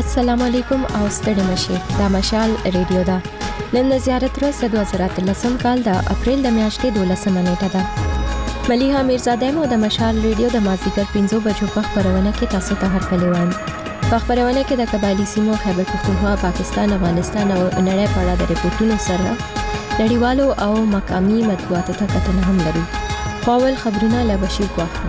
السلام علیکم او ستړي مشي دا مشال ریډیو دا نن زیارت ورځ 2013 کال د اپریل د میاشتې 12 نیټه ده. ملیحه میرزاده مو د مشال ریډیو د مازیګر 5 بجو په خبرونه کې تاسو ته هرکلی وایم. په خبرونه کې د قبایلی سیمو خیبر پختونخوا، پاکستان، افغانستان او نړۍ په اړه د ریپورتونو سره نړیوالو او مقامي مطبوعاتو ته کتنه هم لري. خپل خبرونه له بشیر کوخه.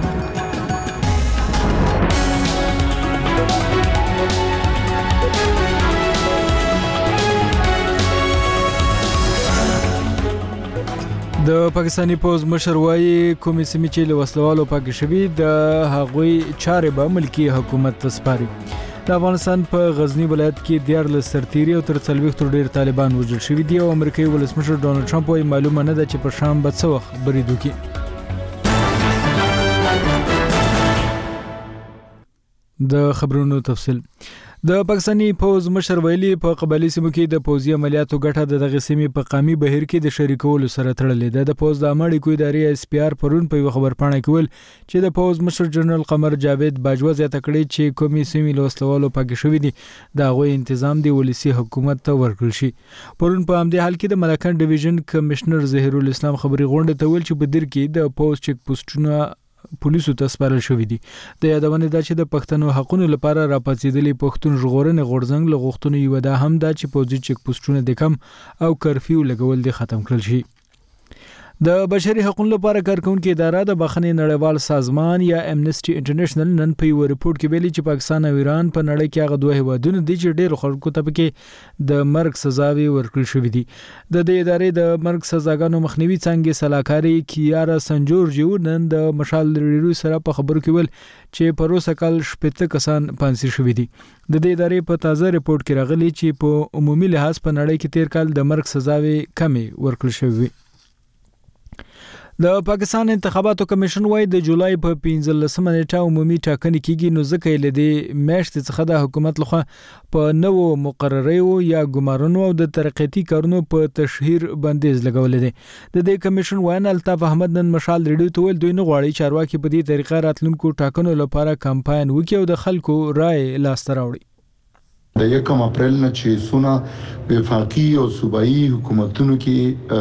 د پاکستاني پوز مشر وايي کومې سیمې چې له وسلوالو پاکې شوي د هغوی چارې به ملکی حکومت ته سپاري. د افغانستان په غزنی ولایت کې 14 سرتیري او تر 40 ډیر طالبان وژل شوي دي او امریکایي ولسمشر ډونالد ټرمپ وايي معلومه نه ده چې په شام به څه وخت برید وکړي. د خبرونو تفصیل. د پاکستاني پوز مشر ویلي په قبایلی سیمو کې د پوزي عملیاتو ګټه د دغه سیمې په قامي بهیر کې د شریکولو سره تړلې ده. د پوز د امړي کوی ادارې اس پی آر پرون په خبر پاڼه کې ویل چې د پوز مشر جنرال قمر جاوید باجوا زیاته کړې چې کومې سیمې له وسلوالو پاکې شوې دي د هغوی تنظیم دی ولسی حکومت ته ورکړل شي. پرون په همدې حال کې د ملکان ډیویژن کمشنر ظهیر الاسلام خبري غونډه ته ویل چې په دیر کې د پوز چک پوسټونه پولیسو ته سپارل شوې دي. د یادونه ده چې د پښتنو حقوقو لپاره راپاتېدلې پښتون ژغورنې غورځنګ له غوښتنو یو ده هم ده چې پوځي چک پوسټونه د کم او کرفیو لګول دي ختم کړل شي. د بشري حقوقو لپاره کارکونکو اداره د بخښنې نړیوال سازمان یا امنیسټي انټرنیشنل نن په یو ریپورت کې ویلي چې پاکستان او ایران په نړۍ کې هغه دوه هیوادونه دي چې ډېر خلکو ته پکې د مرګ سزاوي ورکړل شوې دي. د دې ادارې د مرګ سزاګانو مخنیوي څنګه سلاکاري کیارا سنجورجیو نن د مشال ریډیو سره په خبرو کې ویل چې پروسه کال 70 کسان پانسي شوې دي. د دې ادارې په تازه ریپورت کې راغلي چې په عمومي لحاظ په نړۍ کې تیر کال د مرګ سزاوي کمې ورکړل شوې. د پاکستان انتخاباتو کمیشن وايي د جولای په 15 نیټه عمومي ټاکنې کیږي نو ځکه یې لدی میاشتې څخه د حکومت لخوا په نوو مقرریو یا ګمارنو او د ترقیاتي کارونو په تشهیر بندیز لګولې دي. د دې کمیشن وایي الطاف احمد نن مشال ریډیو ته ویل دوی نه غواړي چارواکي په دې طریقه راتلونکو ټاکنو لپاره کمپاین وکړي او د خلکو رائے لاسته راوړي. د 1 اپریل نه چې سونه وفاقي او صوبایي حکومتونو کې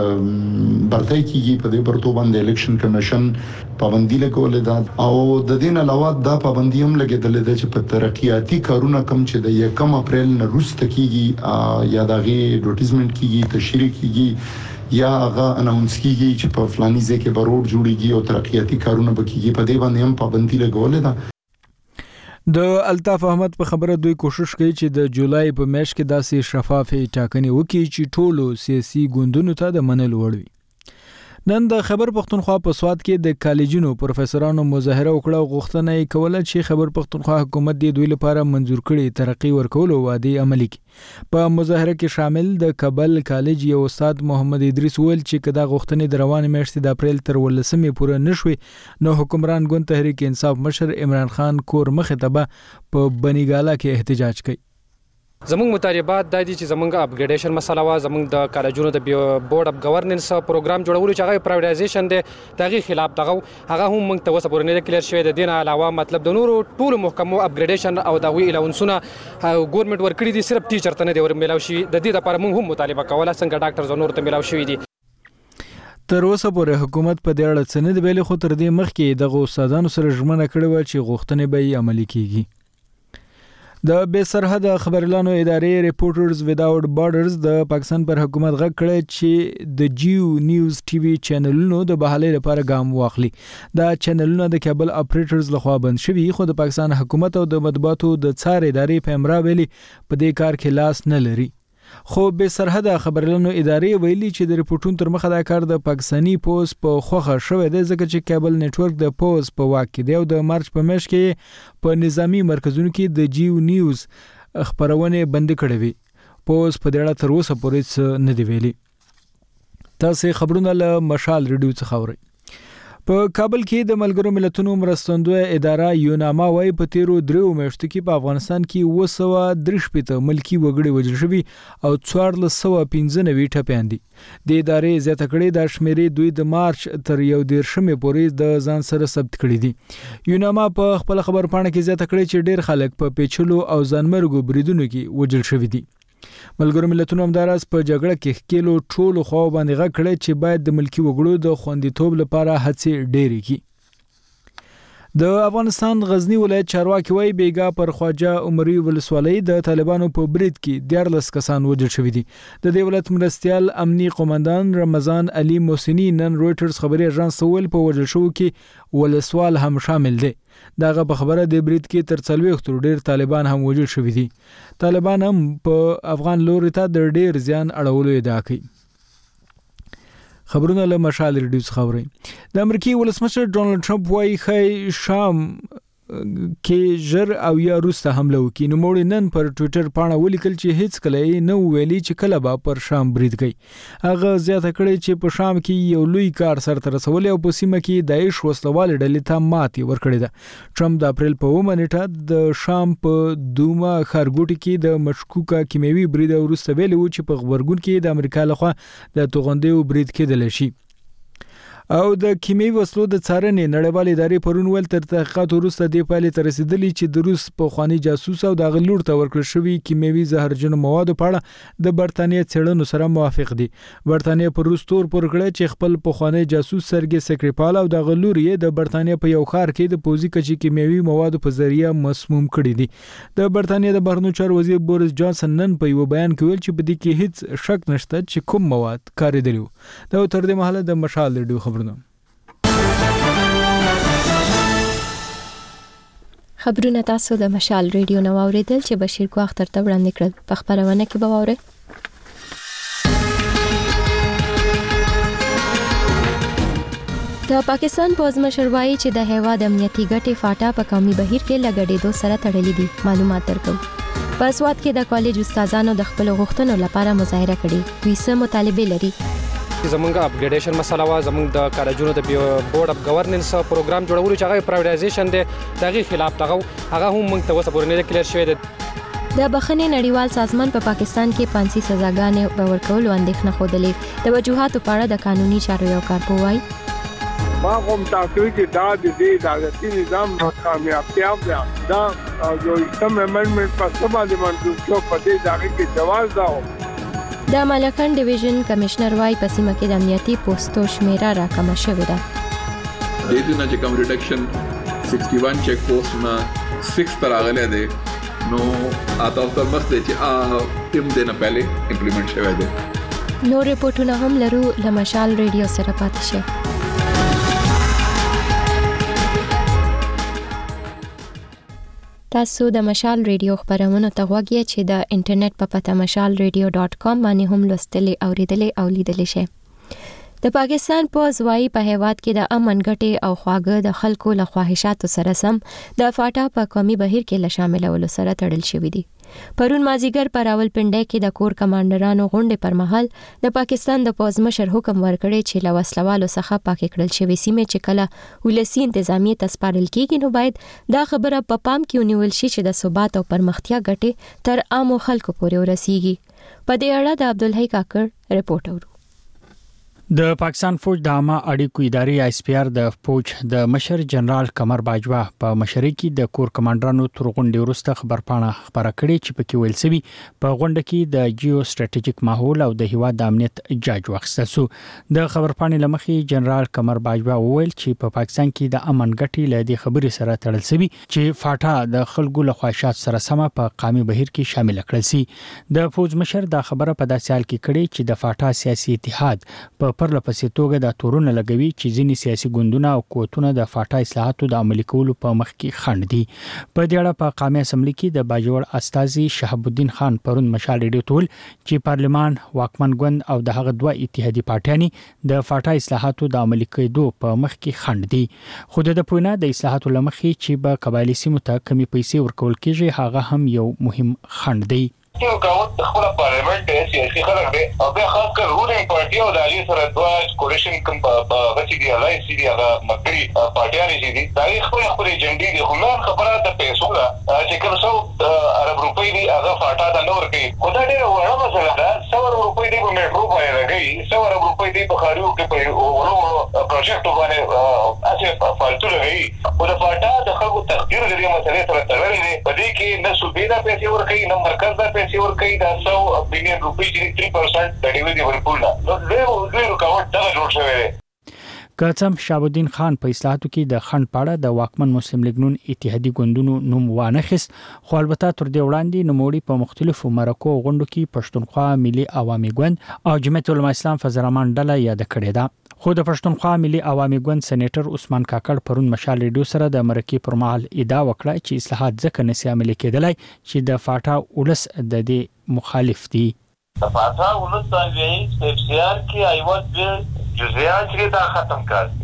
برتای کیږي په دې پرتو باندې الیکشن کمیشن پابندي لګولې ده او د دې نه علاوه دا پابندي هم لګیدلې ده چې په ترقیاتي کارونه کم چې د 1 اپریل نه وروسته کیږي یا دغه اډورټایزمنت کیږي تشریح کیږي یا هغه اناونس کیږي چې په فلاني ځای کې روډ جوړیږي او ترقیاتي کارونه وکړي په دې باندې هم پابندي لګولې ده. د الطاف احمد په خبره دوی کوشش کوي چې د جولای په میاشت کې داسې شفافه ټاکنې وکړي چې ټولو سیاسي ګوندونو ته د منلو وړ وي. نن د خیبر پختونخوا په سواد کې د کالجونو پروفیسورانو مظاهره وکړه او غوښتنه یې کوله چې خیبر پختونخوا حکومت د دوی لپاره منظور کړي ترقی ورکولو وعده عملي کړي. په مظاهره کې شامل د کابل کالج یو استاد محمد ادریس ویل چې کدا غوښتنې د روان میاشتې د اپریل تر 18 پورې نشوي نو حکمران ګوند تحریک انصاف مشر عمران خان کور مخه ته په بنیګالا کې احتجاج کوي. زموږ مطالبات د دې چې زموږ اپګریډیشن مسله وا زموږ د کالجونو د بورډ اف گورننس پروګرام جوړول چې هغه پرایویټایزیشن دی دغه خلاف هغه هم موږ ته وسه پورې نه کلیر شوی د دین علاوه مطلب د نورو ټول محکمو اپګریډیشن او د وی الاونسونه ګورنمنت ورکړي دي صرف ټیچر ته نه دی ورملاو شي د دې لپاره موږ هم مطالبه کوله څنګه ډاکټر زنور ته ملاو شوی دي. تر اوسه پورې حکومت په دې اړه څه نه دی ویلي خو تر دې مخکې دغه استادانو سره ژمنه کړې و چې غوښتنې به یې عملي کیږي. د بې سرحده خبرلانو ادارې ریپورټرز وداوټ بارډرز د پاکستان پر حکومت غږ کړی چې د جیو نیوز ټي وي چینلونو د بحالۍ لپاره ګام واخلي. دا چینلونه د کیبل اپریټرز لخوا بند شوي خو د پاکستان حکومت او د مطبوعاتو د څار ادارې په امرا ویلي په دې کار کې لاس نه لري. خو بې سرحده خبرلانو ادارې ویلي چې د ریپورټونو تر مخه دا کار د پاکستاني پوز په خوخه شوی دی ځکه چې کیبل نتورک د پوز په واک کې دی او د مارچ په میاشت کې په نظامی مرکزونو کې د جیو نیوز خبرونه بند کړې وي. پوز په دې اړه تر اوسه پورې څه نه دی ویلي. تاسو خبرونه له مشال ریډیو څخه اورئ. په کابل کې د ملګرو ملتونو مرستندوی اداره یوناما وايي په تیرو 3 میاشتو کې په افغانستان کې 293 ملکی وګړي وژل شوي او 1495 ټپيان دي. د ادارې زیاته کړې د شمیرې دوی د مارچ تر 11 پورې د ځان سره ثبت کړي دي. یوناما په خپل خبر پاڼه کې زیاته کړې چې ډېر خلک په پیچلو او ځانمرګو بریدونو کې وژل شوي دي. ملګرو ملتونو همداراز په جګړه کې ښکېلو ټولو خواو باندې غږ کړی چې باید د ملکی وګړو د خوندیتوب لپاره هڅې ډېرې کړي. د افغانستان غزنی ولایت چارواکي وايي بیګا پر خواجه عمري ولسوالۍ د طالبانو په برید کې 14 کسان وژل شوي دي. د دې ولایت مرستيال امني قومندان رمضان علي موسنی نن رويټرز خبري اژانس ول په وژل شو کې ولسوال هم شامل دي. داغه په خبره د برید کې تر 40 تر ډیر طالبان هم وژل شوي دي. طالبان هم په افغان لوري ته د ډیر زیان اړولو ادعا کوي. خبرونه له مشال ریډیوز خبري. د امریکای ولسمشر ډونالد ټرمپ وايي خای شام کې جر او یا روسته حمله وکړي. نو موږ نن پر ټوئیټر پاڼه ولیکل چې هیڅ کله نه ویلي چې کله به پر شام برید کوي. هغه زیاته کړې چې په شام کې یو لوی کار سره رسول او په سیمه کې داعش وسلوال ډلې ته ماتې ورکړې ده. ټرمپ د اپریل په 1 نیټه د شام په دوما خارګوټي کې د مشکوکه کیمیاوي برید وروسته ویلي و چې په خبرګون کې د امریکا لخوا د توغندیو برید کېدل شي. او د کیمیاوي وسلو د څارنې نړیوالې ادارې پرون ول تر تحقیقات وروسته د پایلې ته رسیدلې چې د روس په خواني جاسوس او د غلور ته ورکړل شوی کیمیاوي زهرجن مواد په اړه د برتانیې څېړنو سره موافق دي. برتانیې پر روس تور پر کړی چې خپل په خواني جاسوس سرګي سکریپال او د غلور یې د برتانیې په یو ښار کې د پوزي کچې کیمیاوي مواد په ذریعہ مسموم کړی دي. د برتانیې د بهرنیو چارو وزیر بوریس جانسن نن په یو بیان کې ویل چې په دې کې هیڅ شک نشته چې کوم مواد کارېدلی وو. دا تر دې مهاله د مشال ریډیو خبرونه. خبرونه تاسو د مشال ریډیو نو اوریدل چې بشیر کو اختر ته وړاندې کړل. په خبرونه کې به واورئ د پاکستان پوز مشروعي چې د هیواد امنیتي ګټې فاټا په قومي بهیر کې لګړېدو سره تړلې دي. معلومات درکو. په سواد کې د کالج استادانو د خپل غوښتنو لپاره مظاهره کړې. دوی سم مطالبه لري. زمونږ اپګریډیشن مسله وا زمونږ د کالجونو د بورډ اف گورننس پروګرام جوړولو چې هغه پرایویټایزیشن دی دغه خلاف هغه هم موږ ته وسه پورې نه کلیر شوی دی. د بخښنې نړیوال سازمان په پاکستان کې پانسي سزاګانې په ورکولو اندېښنه خوده. د وجوهاتو په اړه د قانوني چارو یو کارپوه وايي ما کوم تاسو چې دا د دې عدالتي نظام کامیابتیا دا یو سم امندمنت په سبا د منځو په دې ځای کې جواز دا د مالکان ډیویژن کمشنر وايي په سیمه کې د امنیتي پوسټو شمیره راکمه شوې ده. د دې نه چې کوم ریډکشن 61 چیک پوسټ نه 6 پر راغلی دی نو اته تر مخ ته چې تیم دې نه پهلې امپلیمنٹ شوی دی. نو ریپورتونه هم لرو له مشال ریډیو سره پاتې شئ. تاسو د مشال ریډیو خبرونه ته غوږی چې د انټرنیټ په پته mashalradio.com باندې هم لوستلې اوریدلې او لیدلې شئ. د پاکستان پوز وايي په هیواد کې د امن ګټې او خواږه د خلکو له خواهشاتو سره سم د فاټا په قومي بهیر کې له شاملولو سره تړل شوی دي. پرون مازیګر پر راولپنډۍ کې د کور کمانډرانو غونډې پر مهال د پاکستان د پوز مشر حکم ورکړی چې له وسلوالو څخه پاک کړل شوی سیمې چې کله ولسی انتظامیه تسپارل کیږي نو باید دا خبره په پام کې ونیول شي چې د ثبات او پرمختیا ګټې تر عامو خلکو پورې ورسیږي. په دې اړه د عبدالحی کاکړ رپورټ اورو. د پاکستان فوج د عامه اړیکو ادارې آی اس پی آر د فوج د مشر جنرال قمر باجوا په مشرۍ کې د کور کمانډرانو تر غونډې وروسته خبرپاڼه خبره کړې چې پکې ویل شوی په غونډه کې د جیو سټریټیجیک ماحول او د هیواد د امنیت جاج واخیستل شو. د خبرپاڼې لمخې جنرال قمر باجوا وویل چې په پاکستان کې د امن ګټې له دې خبرې سره تړل شوی چې فاټا د خلکو له خواهشات سره سم په قومي بهیر کې شامل کړل شي. د فوج مشر دا خبره په داسې حال کې کړې چې د فاټا سیاسي اتحاد په پرله پسې توګه د تورونه لګوي چې ځینې سیاسي ګوندونه او قوتونه د فاټا اصلاحاتو د عملي کولو په مخ کې خنډ دي. په دې اړه په قومي اسمبلی کې د باجوړ استاذي شهاب الدین خان پرون مشال ریډیو ټول چې پارلمان واکمن ګوند او دغه دوه اتحادي پارټیانې د فاټا اصلاحاتو د عملي کېدو په مخ کې خنډ دي. خو د پوینه د اصلاحاتو لمخې چې په قبایلی سیمو ته کمی پیسې ورکول کېږي هغه هم یو مهم خنډ دی. یو کاوت خپل پارلیمنت سیاسي خلک دی او بیا خاص کر رولینګ پارټي او د علی سره دوه کولیشن کوم په غوښتي دي الله سي دي هغه مګری پارټیان چې دي دا خپل ایجنډي دي خو نن خبره د پیسو ده چې کوم څو عرب روپۍ دي هغه فاټا د نور کوي خدای دې وړه مسله ده 100 روپۍ دي په میټرو باندې لګي 100 روپۍ دي په خاریو کې په ورو پروجیکټ باندې اسه فالتو لګي او د فاټا د خلکو تقدیر دې مسلې سره تړلې دي په دې کې نه صوبې دا پیسې ورکړي نه مرکز دا پیسې ورکړي دا 100 بلین روپۍ چې 3% د ډیویډي ورکول نو زه رکاوټ دا جوړ شوی دی. قاسم شهاب الدین خان په اصلاحاتو کې د خنډ پاړه د واکمن مسلم لیگ نون اتحادي ګوندونو نوم وانخیس خو البته تر دې وړاندې نوموړي په مختلفو مرکو غونډو کې پښتونخوا ملي عوامي ګوند او جمعیت العلماء اسلام فضل الرحمن ډله یاد کړې ده. خو د پښتونخوا ملي عوامي ګوند سېنیټر عثمان کاکړ پرون مشال ریډیو سره د مرکې پر مهال ادعا وکړه چې اصلاحات ځکه نشي عملي کېدلای چې د فاټا ولس د دې مخالف دي. د فاټا ولس د سپیشل کې ایوت جزئیات چې دا ختم کړي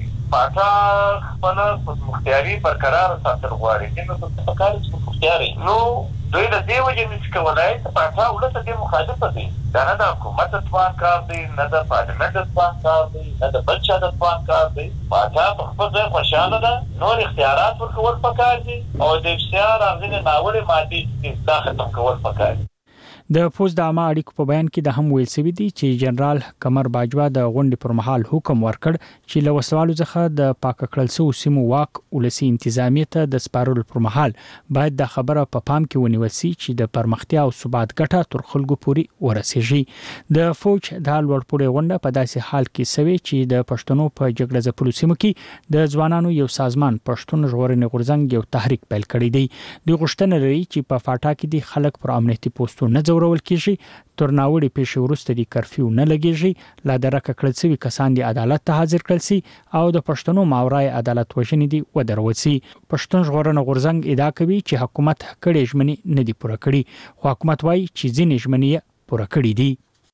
فاټا خپل مختیاري برقرار ساتل غواړي نو په کار کې مختیاري نو دوی د دې وجه نشي کولای چې فاټا ولته د مخالفت دي دا نه د حکومت ځوان کار دی نه د پارلیمنت ځوان کار دی نه د بچا ځوان کار دی فاټا په خپل ځای خوشاله ده نور اختیارات ورکول پکار دي او د افسیار هغه ناوړه مادي اصلاح ختم کول پکار دي. د پوز د عامه اړیکو په بیان کې د هم ویل شوی دی چې جنرال قمر باجوا د غونډې پر مهال حکم ورکړ چې له وسوالو څخه د پاک کړل سو سیمو واک ولسی انتظامیه ته د سپارل پر مهال باید د خبره په پام کې ونیول شي چې د پرمختیا او ثبات ګټه تر خلکو پورې ورسیږي. د فوج د لوړپوړي غونډه په داسې حال کې سوي چې د پښتنو په جګړه ځپلو سیمو کې د ځوانانو یو سازمان پښتون ژغورنې غورځنګ یو تحریک پیل کړی دی. د غوښتنه لري چې په فاټا کې د خلک پر امنیتي پوسټو نه ورول کیږي تر ناوړي پیښې وروسته د کرفیو نه لګیږي لا درکه کړل شوی کسان د عدالت ته حاضر کړل شي او د پښتنو ماورای عدالت وژنې دي ودرول شي. پښتون ژغورنې غورځنګ ادعا کوي چې حکومت کړي ژمنې نه دي پوره کړي خو حکومت وايي چې ځینې ژمنې پوره کړي دي.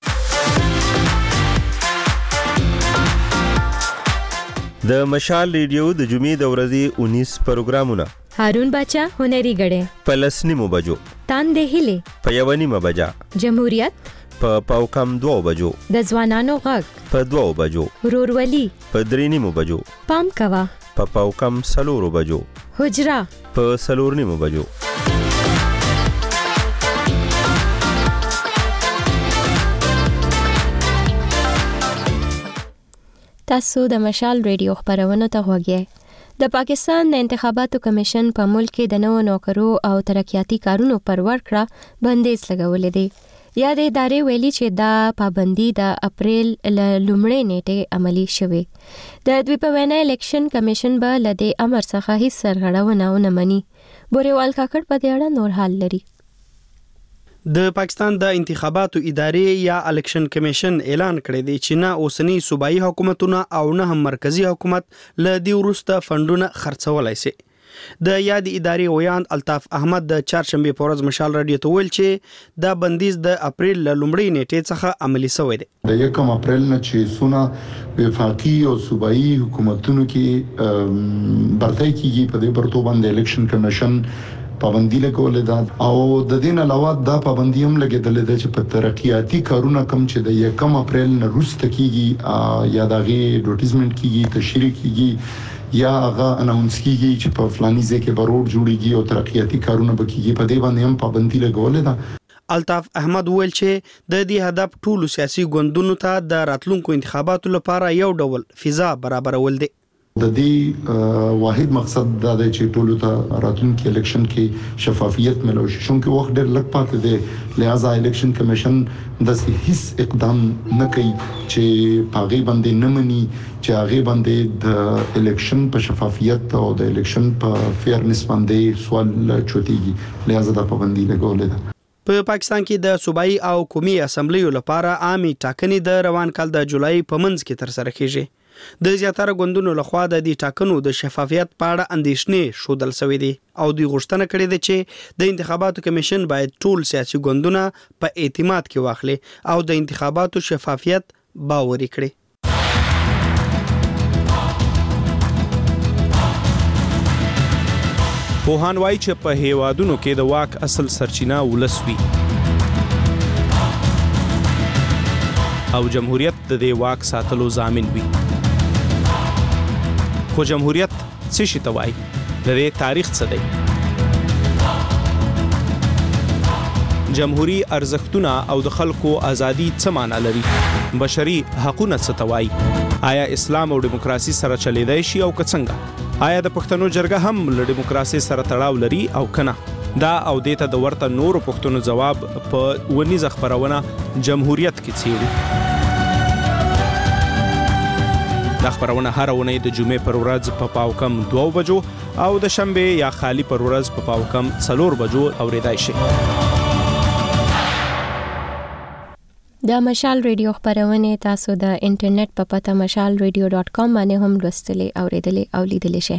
د مشال ریډیو د جمعې د ورځې 19 پروګرامونه هارون بچا هنري غړې پلسنی مو بجو تاندې هلي په یونی مبجا جمهوریت په پاوکم 2 بجو د ځوانانو غږ په 2 بجو رورولي په 3 بجو پام کوا په پاوکم 4 بجو حجرا په 4 بجو. تاسو د مشال ریډیو خبرونه ته وګورئ. د پاکستان د انتخاباتو کمیشن په ملک کې د نوو نوکرو او ترقیاتي کارونو پر ورکړه بندیز لګولې دي. یا د ادارې ویلي چې دا پابندي د اپریل لومړۍ نیټه عملی شوه. د دوی په وینا الیکشن کمیشن به لدې امر څخه هیڅ سرغړونه ونه مني. بوريوال کاکړ په دې اړه نور حال لري. د پاکستان د انتخاباتو ادارې یا الیکشن کمیشن اعلان کړی دی چې نه اوسنی صوبایي حکومتونه او نه هم مرکزی حکومت له دې وروسته فندونه خرڅولای شي. د یاد ادارې ویاند الطاف احمد د چهارشنبه په ورځ مشال رادیو ته ویل چې دا بندیز د اپریل لومړۍ نیټې څخه عملی شوی دی. د 1 اپریل نه چې سونه وفاقي او صوبایي حکومتونو کې برتای کیږي په دې پرتو باندې الیکشن کمیشن پابندی لګولې ده او د دین علاوه دا پابندی هم لګیدلې ده چې په ترقیاتي کارونه کم چې د 1 اپریل نه وروسته کیږي یا دغه اډورټایزمنت کیږي تشریح کیږي یا هغه اناونس کیږي چې په فلاني ځای کې روډ جوړیږي او ترقیاتي کارونه به کیږي په دې باندې هم پابندی لګولې ده. الطاف احمد ویل چې د دې هدف ټولو سیاسي ګوندونو ته د راتلونکو انتخاباتو لپاره یو ډول فضا برابرول دي. د دې واحد مقصد دا دی چې ټولو ته راتلونکي الیکشن کې شفافیت ملو شي. چونکه وخت ډېر لږ پاتې دی لہذا الیکشن کمیشن د هیڅ اقدام نه کوي چې پاغي باندې نه مني چې هغه باندې د الیکشن په شفافیت او د الیکشن په فیرنس باندې سوال چوتيږي لہذا د پابندي لګولې ده. په پاکستان کې د صوبایي او قومي اسمبلیو لپاره عامي ټاکنې د روان کال د جولای په منځ کې تر سره کیږي. د زیاتره ګوندونو لخوا د دې ټاکنو د شفافیت په اړه اندېښنې شودل شوې دي او دوی غوښتنه کړې ده چې د انتخاباتو کمیشن باید ټول سیاسي ګوندونه په اعتماد کې واخلي او د انتخاباتو شفافیت باوري کړي. پوهان وایي چې په هیوادونو کې د واک اصل سرچینه ولس وي او جمهوریت د دې واک ساتلو ضامن وي. خو جمهوریت څه شي ته وایي؟ د دې تاریخ څه دی؟ جمهوری ارزښتونه او د خلکو ازادي څه معنا لري؟ بشري حقوقونه څه ته وایي؟ آیا اسلام او دیموکراسي سره چلیدای شي او که څنګه؟ آیا د پښتنو جرګه هم له دیموکراسي سره تړاو لري او کنه؟ دا او دیته د ورته نورو پښتنو جواب په ونیزه خبرونه جمهوریت کې څیړي. دا خبرونه هر اونۍ د جمعې پر ورځ په پاوکم 2 بجو او د شنبه یا خالی پر ورځ په پاوکم 4 بجو اوریدای شي. د مشال ریډیو خبرونه تاسو د انټرنیټ په پته mashalradio.com باندې هم لوستلې اوریدلې او لیدلې شئ.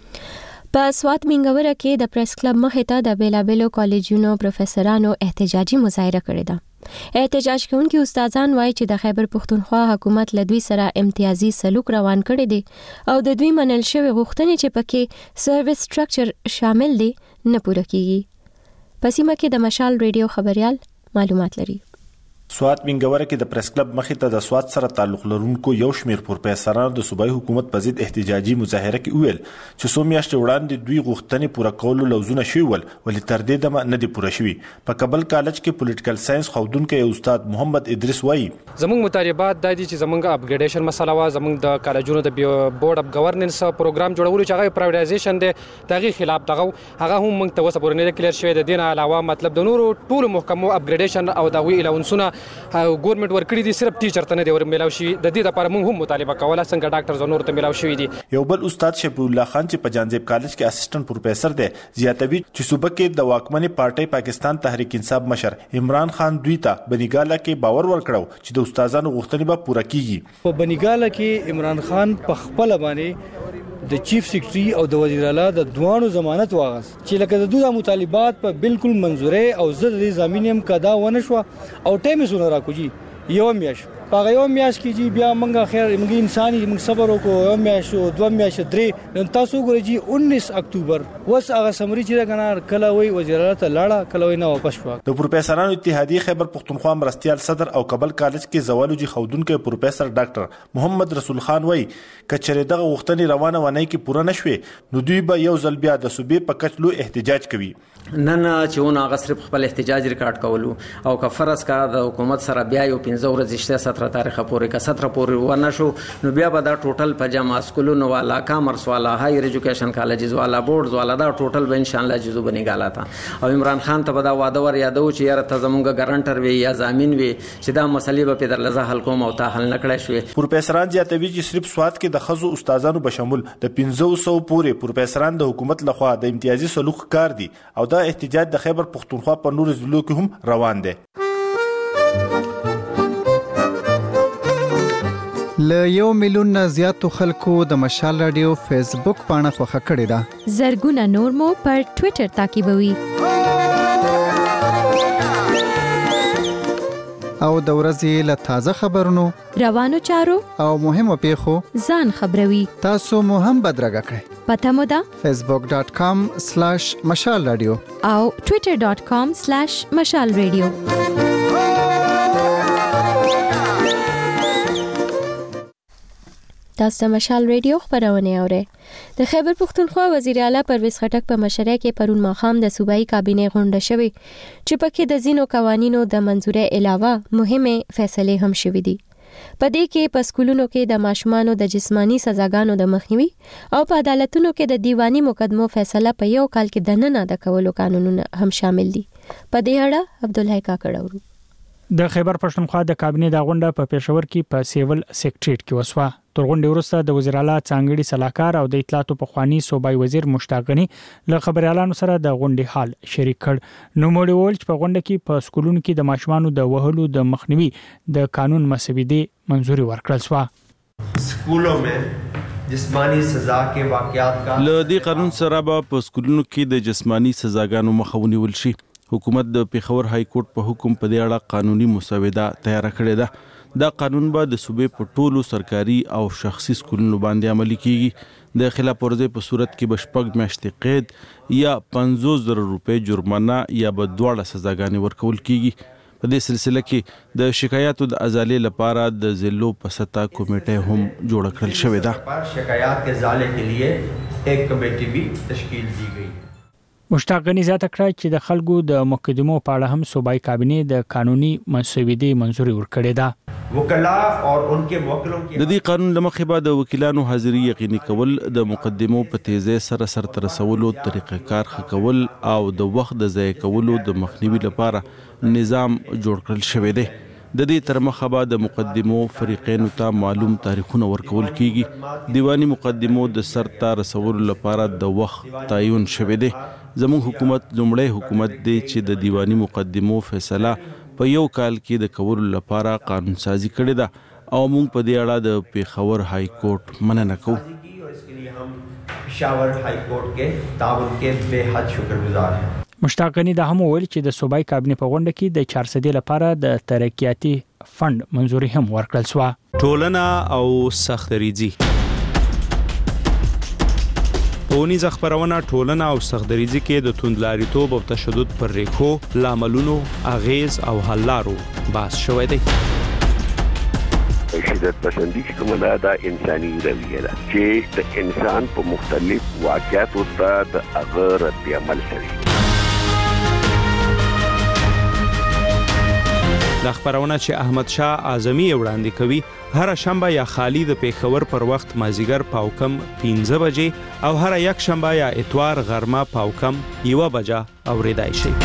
په سوات منګوره کې د پریس کلب مخې ته د بیلابلو کالجونو پروفیسورانو احتجاجي مظاهره کړې ده. احتجاج کوونکي استادان وایي چې د خیبر پښتونخوا حکومت له دوی سره امتیازي سلوک روان کړی دی او د دوی منل شوی غوښتنې چې پکې سرویس سټرکچر شامل دي نه پوره کیږي. پسیمه کې د مشال ریډیو خبريال معلومات لري. سوات منګوره کې د پریس کلب مخې ته د سوات سره تعلق لرونکو یو شمیر پروفیسورانو د صوبایي حکومت په ضد احتجاجي مظاهره کې ویل چې څو میاشتې وړاندې دوی غوښتنې پوره کولو لوزونه شوي ول ولې تر دې دمه نه دي پوره شوي. په کابل کالج کې پولیټیکل ساينس خودونکو استاد محمد ادریس وایي زموږ مطالبات د دې چې زموږ اپګریډیشن مسله وا زموږ د کالجونو د بورډ اف گورننس پروګرام جوړولو چې هغه پرایویټایزیشن دی دغه خلاف هغه هم موږ ته وسه پورې نه کلیر شوی. د دین علاوه مطلب د نورو ټولو محکمو اپګریډیشن او د وی الاونسونه ګورنمنت ورکړي دي صرف ټیچر ته نه دی ورملاو شي. د دې لپاره موږ هم مطالبه کوله څنګه ډاکټر زنور ته ملاو شوی دي. یو بل استاد شفیع الله خان چې په جانزیب کالج کې اسسټنټ پروفیسور دی زیاتوي چې صوبه کې د واکمنې پارټۍ پاکستان تحریک انصاف مشر عمران خان دوی ته بنیګاله کې باور ورکړو چې د استادانو غوښتنې به پوره کیږي. په بنیګاله کې عمران خان په خپل باندې د چیف سیکریټري او د وزیر اعلی د دوانو ضمانت واغس چې لکه د دوه مطالبات په بالکل منزوره او زړه زمینم کدا ونه شو او ټیم سونه راکوجي یو میاش پاغه یو میاش کیږي بیا منګه خیر موږ انساني موږ صبر وکړو یو میاش او دوه میاش درې تاسو ګورئ 19 اکتوبر وس هغه سمري چې غنار کله وی وزیر اعلی ته لاړه کله وی نه واپس شو. د پروفیسورانو اتحادیه خیبر پښتونخوا مرستيال صدر او کابل کالج کې زوالوجي خودونکو پروفیسور ډاکټر محمد رسول خان وای کچره دغه غوښتنې روانه ونه کې پوره نشوي نو دوی به یو ځل بیا د صوبې په کچلو احتجاج کوي. نن چې ونه غصرف خپل احتجاج ریکارډ کولو او که فرض کا د حکومت سره بیا یو 15 ورځې 17 تاریخ پورې کا 17 پورې ونه شو نو بیا به دا ټوټل په جامع سکولونو والا کامرس والا هایر ایجوکیشن کالجز والا بورډز والا دا ټوټل به ان شاء الله جزو بنګاله تا او عمران خان ته به دا واده ور یادو چې یاره ته زمونږ ګارانټر وي یا ضامن وي چې دا مسلې به په درلزه حل کوم او تا حل نکړای شوی. پروفیسوران زیاتوي چې صرف سواد کې د خزو استادانو بشمول د 1500 پورې پروفیسوران د حکومت لخوا د امتیازي سلوک کار دي او دا احتجاج د خیبر پښتونخوا په نور ضلعو کې هم روان دي. ل 1 میلیون نه زیاتو خلکو د مشال رادیو فیسبوک پاڼه خوښه کړې ده. زرګونه نور مو پر ټوئیټر تعقیبوي. او د ورځې له تازه خبرونو روانو چارو او مهمو پیښو ځان خبروي. تاسو مو هم بدرګه کړئ. پته مو ده facebook.com/mashalradio او twitter.com/mashalradio. تاسو مشال ریډیو خبرونه اورئ. د خیبر پښتونخوا وزیر اعلی پرویز خټک په مشره کې پرون ماخام د صوبایي کابینه غونډه شوې چې پکې د ځینو قوانینو د منزورې علاوه مهمه فیصله هم شوې دي. په دې کې په سکولونو کې د ماشومانو د جسمانی سزاګانو د مخنیوي او په عدالتونو کې د دیوانی مقدمو فیصله په یو کال کې د نه د کولو قانونونه هم شامل دي. په دې اړه عبدالحی کاکړ اورو. د خیبر پښتونخوا د کابینه د غونډه په پېښور کې په سیول سیکریټریټ کې وسوه. تر غونډې وروسته د وزیر اعلی څنګهړي صلاحکار او د اطلاعاتو پخوانی صوبایي وزیر مشتاق غنی له خبريالانو سره د غونډې حال شریک کړ. نو موږ ویل چې په غونډه کې په سکولونو کې د ماشومانو د وهلو د مخنیوي د قانون مسودې منزوري ورکړل شو. سکولونو میں جسمانی سزا کے واقعات کا له دې قانون سره په سکولونو کې د جسمانی سزاګانو مخه ونیول شي. حکومت د پیښور های کورټ په حکم په دې اړه قانوني مسوده تیار کړې ده. دا قانون به د صوبې په ټولو سرکاري او شخصي سکولونو باندې عملي کیږي. د خلاف ورزۍ په صورت کې به 6 میاشتې قید یا 50,000 روپۍ جرمانه یا به 2 سزاګانې ورکول کیږي. په په دې سلسله کې د شکایاتو د ازالې لپاره د ضلعو په سطح کمیټه هم جوړ کړل شوې ده. شکایات کے ازالے کے لیے ایک کمیٹی بھی تشکیل دی گئی. مشتاق غنی زیاته کړه چې د خلکو د مقدمو په اړه هم صوبایي کابینې د قانوني مسودې منزوري ورکړې ده. وکلا اور ان کے موکلوں کی د دې قانون لمخې به د وکیلانو حاضری یقیني کول، د مقدمو په تیزی سره سرته رسولو طریقې کار ښه کول او د وخت د ضایع کولو د مخنیوي لپاره نظام جوړ کړل شوی دی. د دې تر مخه به د مقدمو فریقینو ته معلوم تاریخونه ورکول کیږي. دیوانی مقدمو د سرته رسولو لپاره د وخت تعین شوی دی. زموږ حکومت لومړی حکومت دی چې د دیوانی مقدمو فیصله په یو کال کې د کولو لپاره قانون سازی کړې ده او موږ په دې اړه د پیښور های کورټ مننه کوو. پېښور های کورټ کے تعاون کے بے حد شکرگزار ہیں. مشتاق غنی دا هم وویل چې د صوبایي کابینې په غونډه کې د 400 لپاره د ترقیاتي فند منزوري هم ورکړل شو. ټولنه او سختریزي پونی خبرونه ټولنه او سختریزي کې د توندلاریتوب او تشدد پر ریخو لاملونو اغیز او حل لارو بحث شوی دی. شدت پسندی چې کومه دا انساني رویه ده چې د انسان په مختلف واقعاتو ته د هغه رد عمل کوي. د خبرونه چې احمد شاه اعظمي وړاندې کوي هر شنبه یا خالی د پیښور پر وخت مازیګر پاوکم 15 بجې او هر یک شنبه یا اتوار غرمه پاوکم 1 بجه اوریدای شي.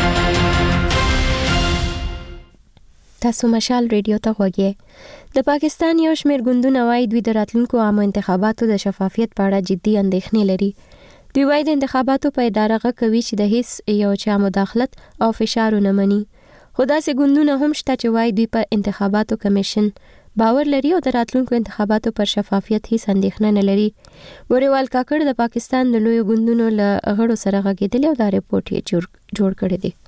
تاسو مشال ریډیو ته غوږی. د پاکستان یو شمېر ګوندونه وایي دوی د راتلونکو عامه انتخاباتو د شفافیت په اړه جدي اندېښنې لري. دوی وایي د انتخاباتو په اداره غږ کوي چې د هیڅ یو چا مداخلت او فشار نه مني. خو داسې ګوندونه هم شته چې وایي دوی په انتخاباتو کمیشن باور لري او د راتلونکو انتخاباتو پر شفافیت هیڅ اندېښنه نه لري. بوریوال کاکړ د پاکستان د لویو ګوندونو له غړو سره غږېدلی او دا رپورټ یې جوړ کړی دی.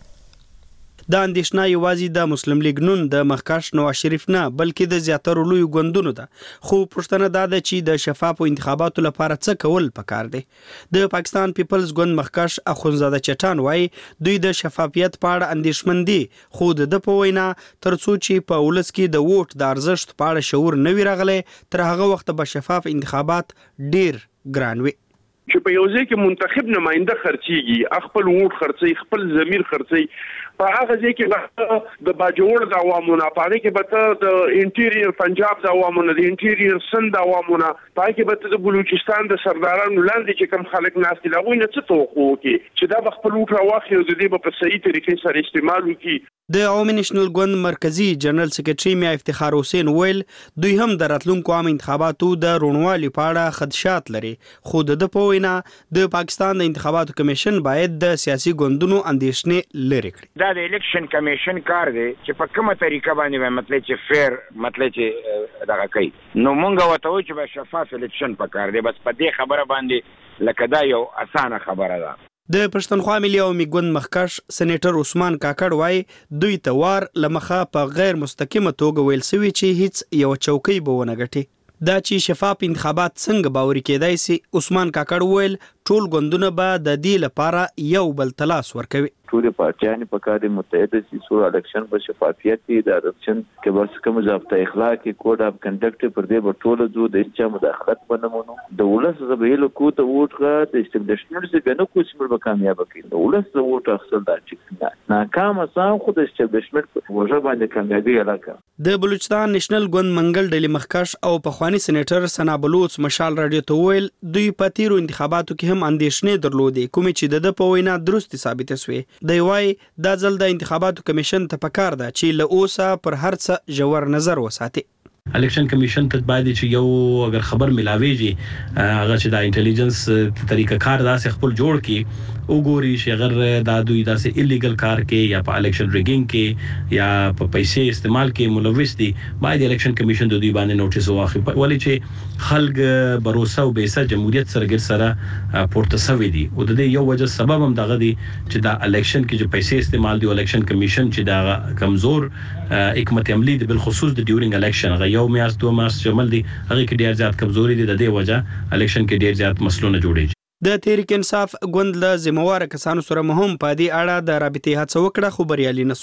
دا اندېښنه یوازې د مسلم لیگ نون د مخکښ نواز شریف نه بلکې د زیاترو لویو ګوندونو ده. خو پوښتنه دا ده چې د شفافو انتخاباتو لپاره څه کول پکار دي. د پاکستان پیپلز ګوند مخکښ اخونزاده چټان وایي دوی د شفافیت په اړه اندېښمن دي، خو د په وینا ترڅو چې په ولس کې د ووټ د ارزښت په اړه شعور نه وي راغلی تر هغه وخت به شفاف انتخابات ډیر ګران وي. چې په یو ځای کې منتخب نماینده خرڅيږي، خپل ووټ خرڅي، خپل ضمیر خرڅي، په هغه ځای کې د باجوړ د عوامونو پاره کې به د انټیریر پنجاب د عوامونو، د انټیریر سند د عوامونو، پای کې به د بلوچستان د سردارانو لاندې چې کوم خلک ناست دي هغوی نه څه توقع وکړي چې دا به خپل ووټ راواخلي او د دې به په صحیح طریقې سره استعمال وکړي. د عوامي نېشنل ګوند مرکزی جنرال سکرټري میا افتخار حسین ویل دوی هم د راتلونکو عام انتخاباتو د روڼوالي په اړه خدشات لري، خو د په وینا د پاکستان د انتخاباتو کمیشن باید د سیاسي ګوندونو اندېښنې لري کړي. دا د الیکشن کمیشن کار دی چې په کومه طریقه باندې مطلب چې فیر مطلب چې دغه کوي، نو مونږ وته وایو چې به شفاف الیکشن پکار دی. بس په دې خبره باندې لکه دا یو اسانه خبره ده. د پښتونخوا ملي عوامي ګوند مخکښ سېنیټر عثمان کاکړ وایي دوی ته وار لمخه په غیر مستقیمه توګه ویل سوي چې هیڅ یو چوکۍ به ونه ګټي. دا چې شفاف انتخابات څنګه باوري کېدای شي، عثمان کاکړ ویل ټول ګوندونه به د دې لپاره یو بل تلاش ورکوي. ټول پارټیان په کار متحد سي سو الیکشن په شفافیت د الیکشن کې ورڅ کوم ضابطه اخلاق کې کوډ اف کنډکټ پر دې ټول جو د چا مداخلت بنمونو د ولس زبېلو کو ته ووټ د استبدادشنل څخه بنو کو سیمه به کامیاب کړي. د ولس ووټ اخیستل دا چې ناکام سام خو د استبدادشنل وجه باندې کامیابی علاقه. د بلوچستان نېشنل ګوند منګل ډلې مخکښ او پخوانی سېنیټر سنا بلوچ مشال رادیو ته ویل دوی په تیرو انتخاباتو کې هم اندېښنې درلودې کومې چې د په وینا درست ثابت شوې. دی وای دا ځل د انتخاباتو کمیشن ته پکار ده چې له اوسه پر هر څه ژور نظر وساتي. الیکشن کمیشن ته باید چې یو اگر خبر ملاويږي هغه چې د انټيليجنس طریقه کار داسې خپل جوړ کی وګوري چې اگر دا دوی داسې الیګل کار کې یا په الیکشن ریګینګ کې یا په پیسې استعمال کې ملوث دي، باید الیکشن کمیشن د دوی باندې نوټیس واخلي، ولې چې خلک باور او بیسه جمهوریت سره سره پورته سوي دي او د دې یو وجه سبب هم دغه دي چې دا الیکشن کې چې پیسې استعمال دي، الیکشن کمیشن چې دا کمزور حکمت عملی دي بالخصوص د ډیورینګ الیکشن یو میاشت 2 میاشت شامل دي، هغه کې ډیر زیات کمزوري دي، د دې وجه الیکشن کې ډیر زیات مسلونه جوړیږي. د تحریک انصاف ګوند له ذمہوار کسانو سره مهم په دې اړه د رابطې هڅه وکړه خو بریالي نشو.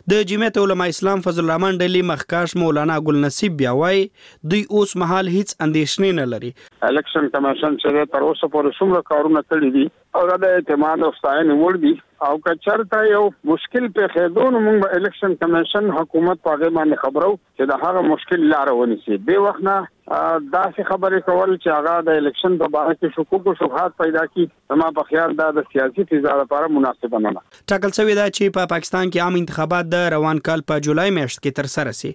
د جمعیت علماء اسلام فضل الرحمن ډلې مخکاش مولانا ګل نصیب بیا وایي دوی اوس مهال هیڅ اندېښنې نه لري. الیکشن کمیشن چې تر اوسه پورې څومره کارونه کړي دي او د اعتماد او ستاینې وړ دي او که چېرته یو مشکل پیښېدو نو موږ به الیکشن کمیشن حکومت په هغې باندې خبرو چې د هغه مشکل لاره ونیسي. دې وخت نه داسې خبرې کول چې هغه د الیکشن په باره کې شکوک او شبهات پیدا کړي زما په خیال دا د سیاسي فضا لپاره مناسبه نه ده. ټاکل شوې ده چې په پاکستان کې عام انتخابات د روان کال په جولای میاشت کې ترسره شي.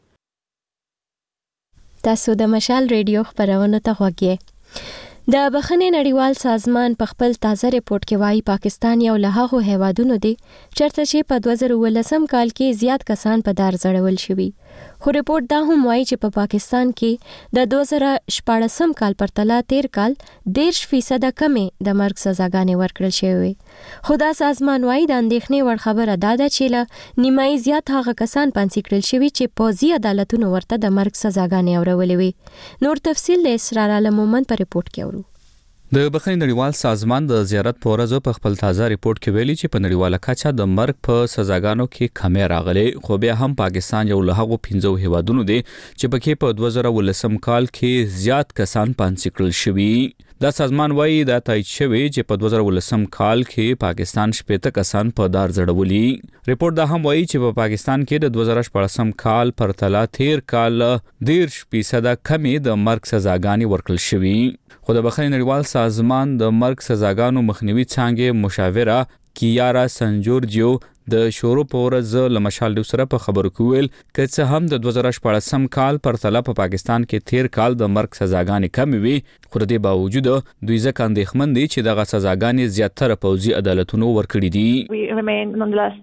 تاسو د مشال ریډیو خبرونه ته غوږی. د بخښنې نړیوال سازمان په خپل تازه ریپورت کې وایي پاکستان یو له هغو هیوادونو دی چېرته چې په 2019 کال کې زیات کسان په دار ځړول شوي. خو ریپورت دا هم وایي چې په پاکستان کې د 2014 کال پرتله 13 کال 10% کمې د مرګ سزاګانې ورکړل شوې. خو دا سازمان وایي د اندېښنې وړ خبره دا ده چې له نیمایي زیات هغه کسان پانسي کړل شوي چې پوځي عدالتونو ورته د مرګ سزاګانې اورولې وي. نور تفصیل د اسرار عالم مومن په ریپورت کې اورو. د بخښنې نړیوال سازمان د زیارت په ورځ په خپل تازه ریپورت کې ویلي چې په نړیواله کچه د مرګ په سزاګانو کې کمی راغلی، خو بیا هم پاکستان یو له هغو 15 هیوادونو دی چې پکې په 2019 کال کې زیات کسان پانسي کړل شوي. دا سازمان وایي دا تایید شوی چې په 2019 کال کې پاکستان 18 کسان په دار ځړولي. ریپورت دا هم وایي چې په پاکستان کې د 2014 کال پرتله 13 کال 10% کمې د مرګ سزاګانې ورکړل شوي. خو د بخښنې نړیوال سازمان د مرګ سزاګانو مخنیوي څانګې مشاوره کیارا سنجورجیو د شروع په ورځ له مشال ډیو سره په خبرو کې ویل که څه هم د 2014 کال پرتله په پاکستان کې 13 کال د مرګ سزاګانې کمې وي، خو د دې باوجود دوی ځکه اندېښمن دي چې دغه سزاګانې زیاتره پوځي عدالتونو ورکړي دي.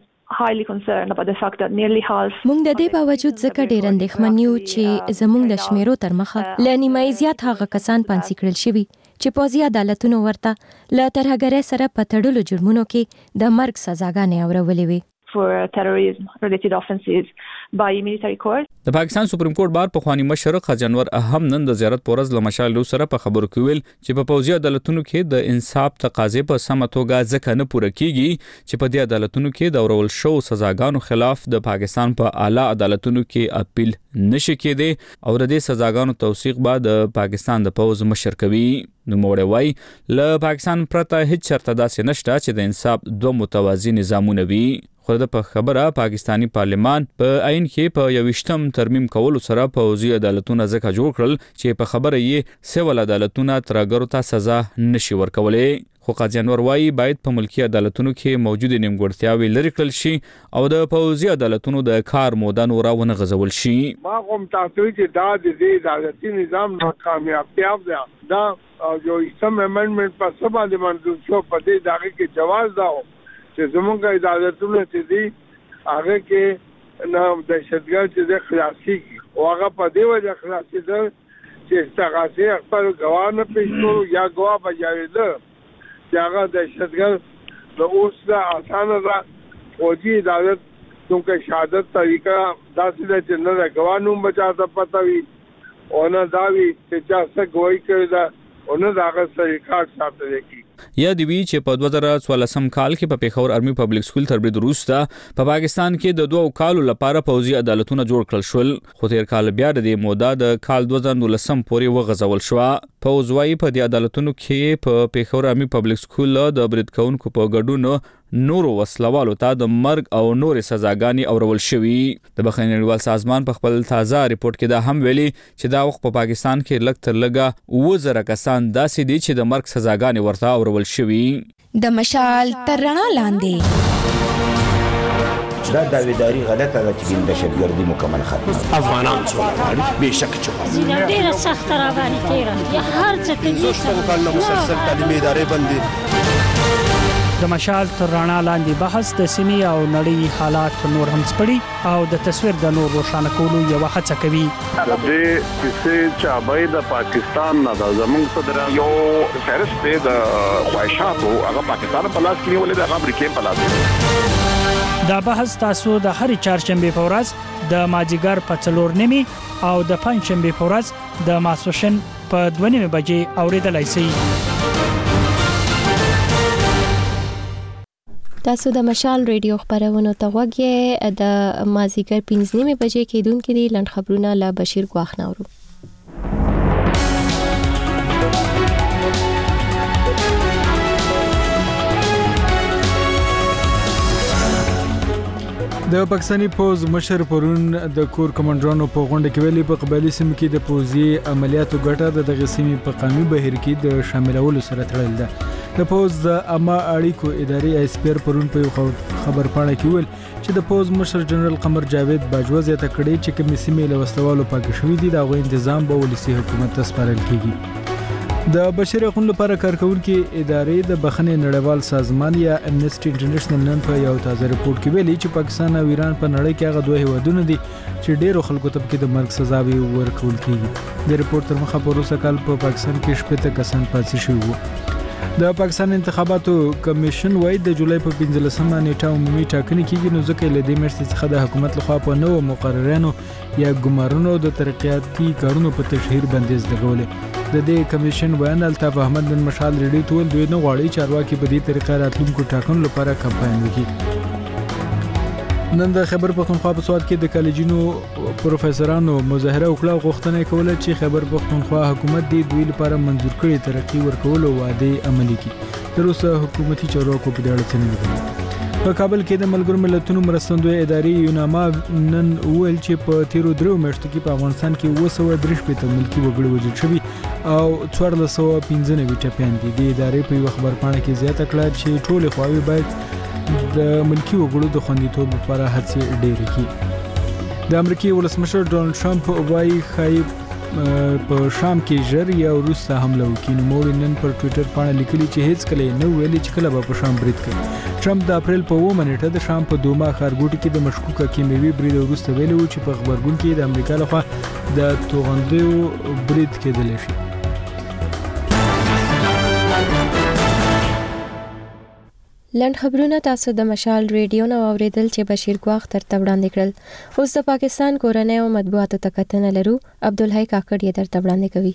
مونږ د دې باوجود ځکه ډېر اندېښمن یو چې زموږ د شمیرو تر مخه له نیمایي زیات هغه کسان پانسي کړل شوي چې پوځي عدالتونو ورته له ترهګرۍ سره په تړلو جرمونو کې د مرګ سزاګانې اورولې وي. for terrorism related offences by military court. د پاکستان سپریم کورټ بار پخوانی مشر قاضي انور اهم نن د زیارت پورز له مشال له سره په خبرو کې ویل چې په پوځي عدالتونو کې د انصاف تقاضې په سمه توګه ځکه نه پوره کیږي چې په دې عدالتونو کې د اورول شو سزاګانو خلاف د پاکستان په اعلی عدالتونو کې اپیل نشي کېدی او د دې سزاګانو توثیق بعد پاکستان د پوز مشر کوي. نو موړی وای له پاکستان پرته هیڅ چرته داسې نشته چې د انصاف دوه متوازی نظامونه وي. خو د په خبره پاکستانی پارلمان په عین کې په 21م ترمیم کولو سره پوځي عدالتونه ځکه جوړ کړل چې په خبره یې سیول عدالتونه ترګرو ته سزا نشي ورکولای. خو قاضي انور وایي باید په ملکی عدالتونو کې موجود نیمګړتیاوې لرې کړل شي او د پوځي عدالتونو د کار موده نور ونه غځول شي. ما کوم تاسو چې دا د دې عدالتي نظام ناکامیابتیا دا یو سم امندمنت په سبا د منځو شو په دې دغه کې جواز دا چې زمونږ عدالتونه چې دي هغه کې نام دهشتګرد چې خلاصي او هغه په دې وجه خلاصي ده چې استغاثه خپل ګواه نه پېښو یا ګواه بجاویده چې هغه دهشتګرد د اوس دا اسانه ده فوجي عدالت څنګه شهادت طریقه داسې ده چې نه ګواه نوم بچاته پته وي او نه دا وي چې چا څه ګواهي کړې ده او نه د هغه سره ریکارډ ساتل کېږي. یا دی وی چې په 2014 کال کې په پیښور آرمي پبلک سکول تر برید وروسته په پاکستان کې د 2 کالو لپاره پوځي عدالتونه جوړ کړل شول، خو تیر کال بیا د موده د کال 2019 پورې وغځول شو. پوځ وايي په دې عدالتونو کې په پیښور آرمي پبلک سکول د برید کوونکو په ګډون نورو وسلوالو ته د مرګ او نورې سزاګانې اورول شوي. د بخښنې نړیوال سازمان په خپل تازه ریپورت کې دا هم ویلي چې دا وخت په پاکستان کې لږ تر لږه 2000 کسان داسې دي چې د مرګ سزاګانې ورته اورول شوي. د مشال تر رڼا لاندې دا داویداری غلطه ده چې دهشتګردي مکمل ختمه افغانان څو بهشکه چې ډیره سخت راغلي تیره یا هر څه کې زه کله مسلسل تعلیمي ادارې باندې د مشال تر رڼا لاندې بحث د سیمې او نړۍ حالات نور هم سپړي او د تصویر د نور روښانه کولو یو هڅه کوي. د دې چې چابای د پاکستان نه د زمونږ صدر یو فهرست د خواهشاتو هغه پاکستان په لاس کې ولې د امریکا په لاس. دا بحث تاسو د هر چهارشنبه په ورځ د ماجیګر په 4:30 او د پنځشنبه په ورځ د ماسوشن په 2:30 بجې اوریدلای شئ. تاسو د مشال ریډیو خبرونه ته وګورئ. د مازیګر 5:30 بجې کېدونکې دي لند خبرونه له بشیر ګواخ نورو. د پاکستاني پوز مشر پرون د کور کمانډرانو په غونډه کې ویلي په قبایلی سیمو کې د پوزي عملیاتو ګټه د دغه سیمې په قانوني بهیر کې د شاملولو سره تړل ده. د پوز د عامه اړیکو ادارې ایسپیر پرون په یو خبر پاڼه کې ویل چې د پوز مشر جنرال قمر جاوید باجوه زیاته کړې چې کوم سیمې له وسلوالو پاک شوې دي دا غو تنظیم به ولسی حکومت ته سپارل کیږي. د بشري حقوقو لپاره کارکونکو ادارې د بخښنې نړیوال سازمان یا امنیسټي انټرنیشنل نن په یو تازه ریپورت کې ویلي چې پاکستان او ایران په نړۍ کې هغه دوه هیوادونه دي چې ډېرو خلکو ته د مرګ سزا ورکول کیږي. د ریپورت تر مخه په روسه کال په پاکستان کې 70 کسان پاتې شوي وو. د پاکستان انتخاباتو کمیشن وايي د جولای په 15مه نیټه عمومي ټاکنې کیږي نو ځکه له دې میاشتې څخه د حکومت لخوا په نوو مقررانو یا ګمارونو د ترقیاتي کارونو په تشهیر بندیز لګولې. د دې کمیشن بیان الطاف احمد بن مشال ریډیو ټول دوی نه غواړي چارواکي په دې طریقه راتلونکو ټاکنو لپاره کمپاین وکړي. نن د خیبر پختونخوا په سواد کې د کالجونو پروفیسورانو مظاهره وکړه او غوښتنه کوله چې خیبر پختونخوا حکومت د دوی لپاره منظور کړي ترقی ورکول او وعده عملي کړي. تر اوسه حکومتي چارواکو په دې اړه څه نه ویلي. په کابل کې د ملګرو ملتونو مرستندوی ادارې یوناما نن ویل چې په تیرو درو میاشتو کې په افغانستان کې 293 ملکی وګړي وژل شوي او 1495 ټپيان دي. د ادارې په یو خبر پاڼه کې زیاته کړه چې ټول خواوې باید د ملکی وګړو د خوندیتوب لپاره هڅې ډېرې کړي. د امریکای ولسمشر ډونالد ټرمپ وايي خایب په شام کې ژر یا وروسته حمله وکړي. نو مور نن پر ټوئیټر باندې لیکلي چې هیڅ کله نه ویلي چې کله به په شام برید کوي. ټرمپ د اپریل په 9 نیټه د شام په دوما ښارګوټي کې د مشکوکه کیمیاوي برید وروسته ویلي و چې په خبرګون کې د امریکا لخوا د توغندیو برید کېدلی شي. لند خبرونه تاسو د مشال ریډیو نو اوریدل چې بشیر ګواخ ترته وړاندې کړل. اوس د پاکستان کورنۍ او مطبوعاتو ته کتنه لرو. عبدالحی کاکړ یې ترته وړاندې کوي.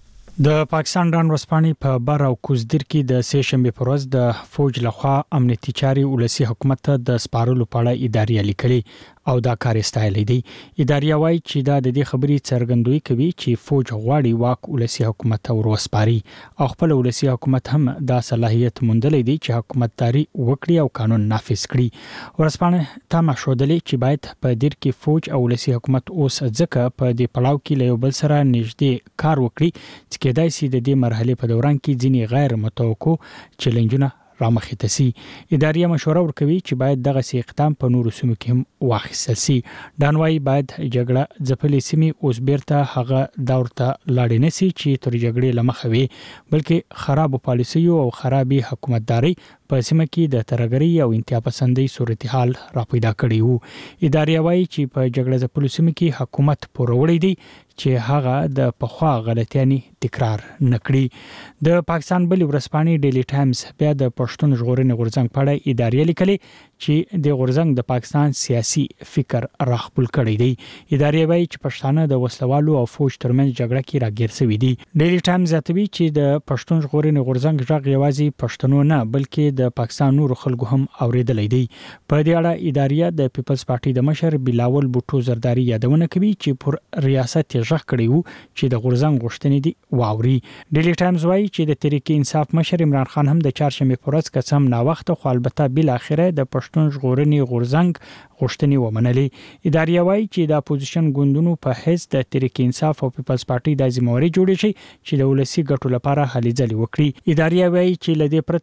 د پاکستان ډان ورسپانې په بر او کوزدر کې د سه شنبه پر ورځ د فوج لخوا امنیتي چاري ولسی حکومت ته د سپارلو په اړه اداري لیکلي او دا کار استایلی دی. اداري وايي چې دا د دې خبرې څرګندوي کوي چې فوج غواړي واک ولسی حکومت ته ورسپاري او خپل ولسی حکومت هم دا صلاحیت موندلې دی چې حکومتداري وکړي او قانون نافذ کړي. ورسپانې تمه شودلې چې باید په دیر کې فوج او ولسی حکومت اوس ځکه په دې پړاو کې له یو بل سره نږدې کار وکړي چې کېدای شي د دې مرحله په دوران کې ځینې غیر متوقع چیلنجونه رامخې ته سي. اداري مشوره ورکوي چې باید دغه سي اقدام په نورو سیمو کې هم واخیستل سي. دانوای باید جګړه ځپلې سیمې اوس بیرته هغه دور ته لاړې نه سي چې تر جګړې لمخه وي بلکې خراب پالیسي او خرابي حکومتداري په سیمه کې د ترګری او انتها پسندۍ صورتحال راپیدا کړی وو. اداري وايي چې په جګړه ځپلو سیمه کې حکومت پوروړی دی چې هغه د پخوا غلطیاني تکرار نکړي. د پاکستان بل ورځپاڼې ډیلی ټایمز بیا د پښتون ژغورنې غورځنګ په اړه اداري لیکلي چې د غورځنګ د پاکستان سیاسي فکر راخپل کړی دی. اداري وايي چې پښتانه د وسلوالو او فوج ترمنځ جګړه کې راګیر شوی دي. ډیلی ټایمز اتوي چې د پښتون ژغورنې غورځنګ ژغ یوازې پښتنو نه بلکې د پاکستان نور خلکو هم اوریدلې دي. په دې اړه اداري د پیپلز پارټي د مشر بلاول بوټو زرداری یادونه کوي چې پر ریاست ژغ کړی وو چې د غورځنګ غوښتنې دي واوري. ډیلی ټایمز وايي چې د تحریک انصاف مشر عمران خان هم د چهارشنبه پر ورځ قسم نا وخت خو البته بل اخره د پښتون ژغورنې غورځنګ غوښتنې ومنلې. اداري وايي چې د اپوزیشن ګوندونو په حیث د تحریک انصاف او پیپلز پارټي د ذمہواری جوړ شي چې د ولسی ګټو لپاره هلي ځلې وکړي. اداري وايي چې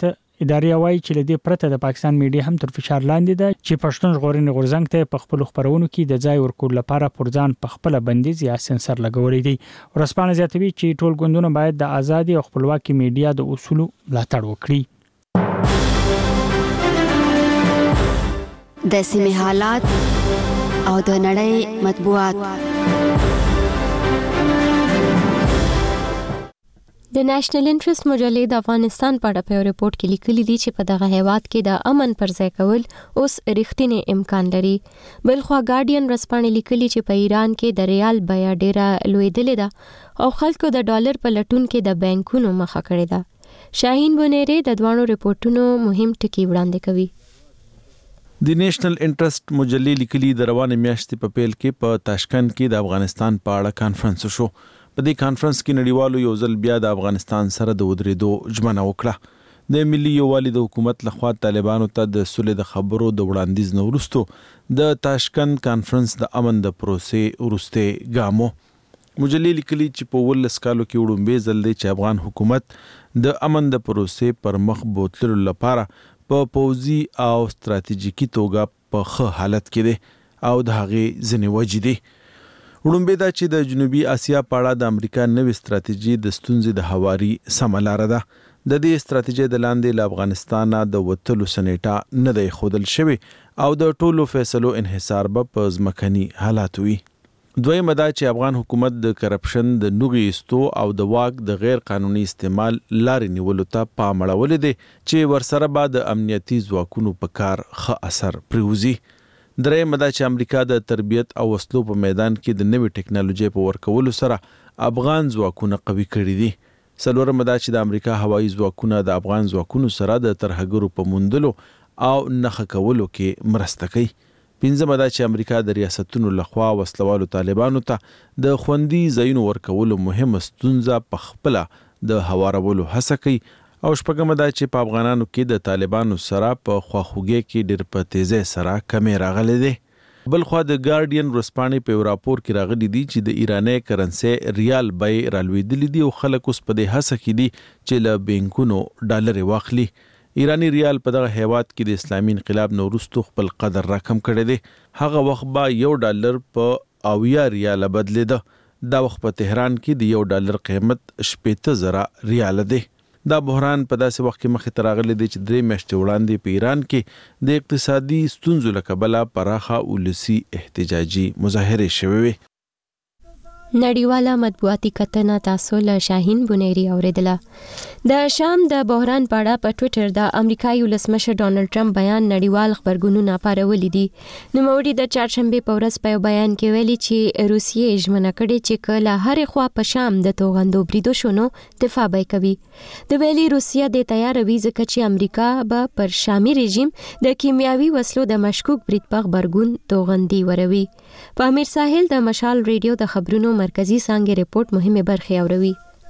لدې پرته د پاکستان میډیا هم تر فشار لاندې ده چې پښتون ژغورنې غورځنګ ته په خپل خبرونو کې د ځای ورکول لپاره پرځان په خپل بندیز یا سنسر لګولې دي. ورسپانې زیاتوي چې ټول ګوندونه باید د آزادي او خپلواکي میډیا د اصولو ملاتړ وکړي. د سیمې حالات او د نړۍ مطبوعات. د نېشنل انټرست مجلې د افغانستان په اړه په ریپورت کې لیکلي دي چې په دغه هیواد کې د امن پر ځای کول اوس رښتینی امکان لري. بلخوا ګارډین رسپانې لیکلي چې په ایران کې د ریال بیه ډیره لویدلې ده او خلکو د ډالر په لټون کې د بانکونو مخه کړې ده. شاهین بونیری د دوانو ریپورتونو مهم ټکي وړاندې کوي. د نېشنل انټرست مجلې لیکلي د روانې میاشتې په پیل کې په تاشکند کې د افغانستان په اړه کانفرنس شو. په دې کانفرنس کې نړیوالو یو ځل بیا د افغانستان سره د ودرېدو ژمنه وکړه. د ملي یووالي د حکومت لخوا طالبانو ته د صلح د خبرو د وړاندیز نه وروسته د تاشکند کانفرنس د امن د پروسې وروسته ګامو. مجلې لیکلي چې په 19 کالو کې وړاندې ځل دی چې افغان حکومت د امن د پروسې پر مخ بوتلو لپاره په پوځي او ستراتیژیکي توګه په ښه حالت کې دی او د هغې ځینې وجې دي. وړاندې دا چې د جنوبي اسیا په اړه د امریکا نوې ستراتیژي د ستونزې د هواري سمه لاره ده. د دې ستراتیژي د لاندې له افغانستانه د وتلو سنېټه نه دی ښودل شوی او د ټولو فیصلو انحصار به په ځمکني حالات وي. دویمه دا چې افغان حکومت د کرپشن د نوغې ایستو او د واک د غیر قانوني استعمال لارې نیولو ته پام اړولی دی چې ورسره به د امنیتي ځواکونو په کار ښه اثر پرېوځي. درېیمه دا چې امریکا د تربیت او وسلو په میدان کې د نوې ټکنالوژۍ په ورکولو سره افغان ځواکونه قوي کړي دي. څلورمه دا چې د امریکا هوایي ځواکونه د افغان ځواکونو سره د ترهګرو په موندلو او نښه کولو کې مرسته کوي. پنځمه دا چې امریکا د ریاستونو لخوا وسلوالو طالبانو ته د خوندي ځایونو ورکولو مهمه ستونزه په خپله د هوارولو هڅه کوي. او شپږمه دا چې په افغانانو کې د طالبانو سره په خواخوږۍ کې ډېر په تیزۍ سره کمې راغلی دی. بل خوا د ګارډین ورځپاڼې په یو راپور کې راغلی دي چې د ایراني کرنسي ریال بیې رالوېدلې دي او خلک اوس په دې هڅه کې دي چې له بینکونو ډالر واخلي. ایرانی ریال په دغه هیواد کې د اسلامي انقلاب نه وروسته خپل قدر راکم کړی دی. هغه وخت به $1 په 80 ریاله بدلېده. دا وخت په تهران کې د $1 قیمت 80,000 ریاله دی. دا بحران په داسې وخت کې مخې ته راغلی دی چې 3 میاشتې وړاندې په ایران کې د اقتصادي ستونزو له کبله پراخه ولسي احتجاجي مظاهرې شوې وې. نړیواله مطبوعاتي کتنه تاسو له شاهین بنيري اوریدله. د شام د بحران په اړه په ټوئیټر د امریکایي ولسمشر ډونالد ټرمپ بیان نړیوال خبرګونونه پارولي دي. نوموړي د چهارشنبه په ورځ په یو بیان کې ویلي چې روسیې ژمنه کړې چې کله هرې خوا په شام د توغندو بریدو شونو دفاع به کوي. د ویلي روسیه د تیار وي ځکه چې امریکا به پر شامي رژیم د کیمیاوي وسلو د مشکوک برید په خبرګون توغندي وروي. په امیر ساحل د مشال ریډیو د خبرونو مرکزی څانګې رپورت مهمه برخه اوروي.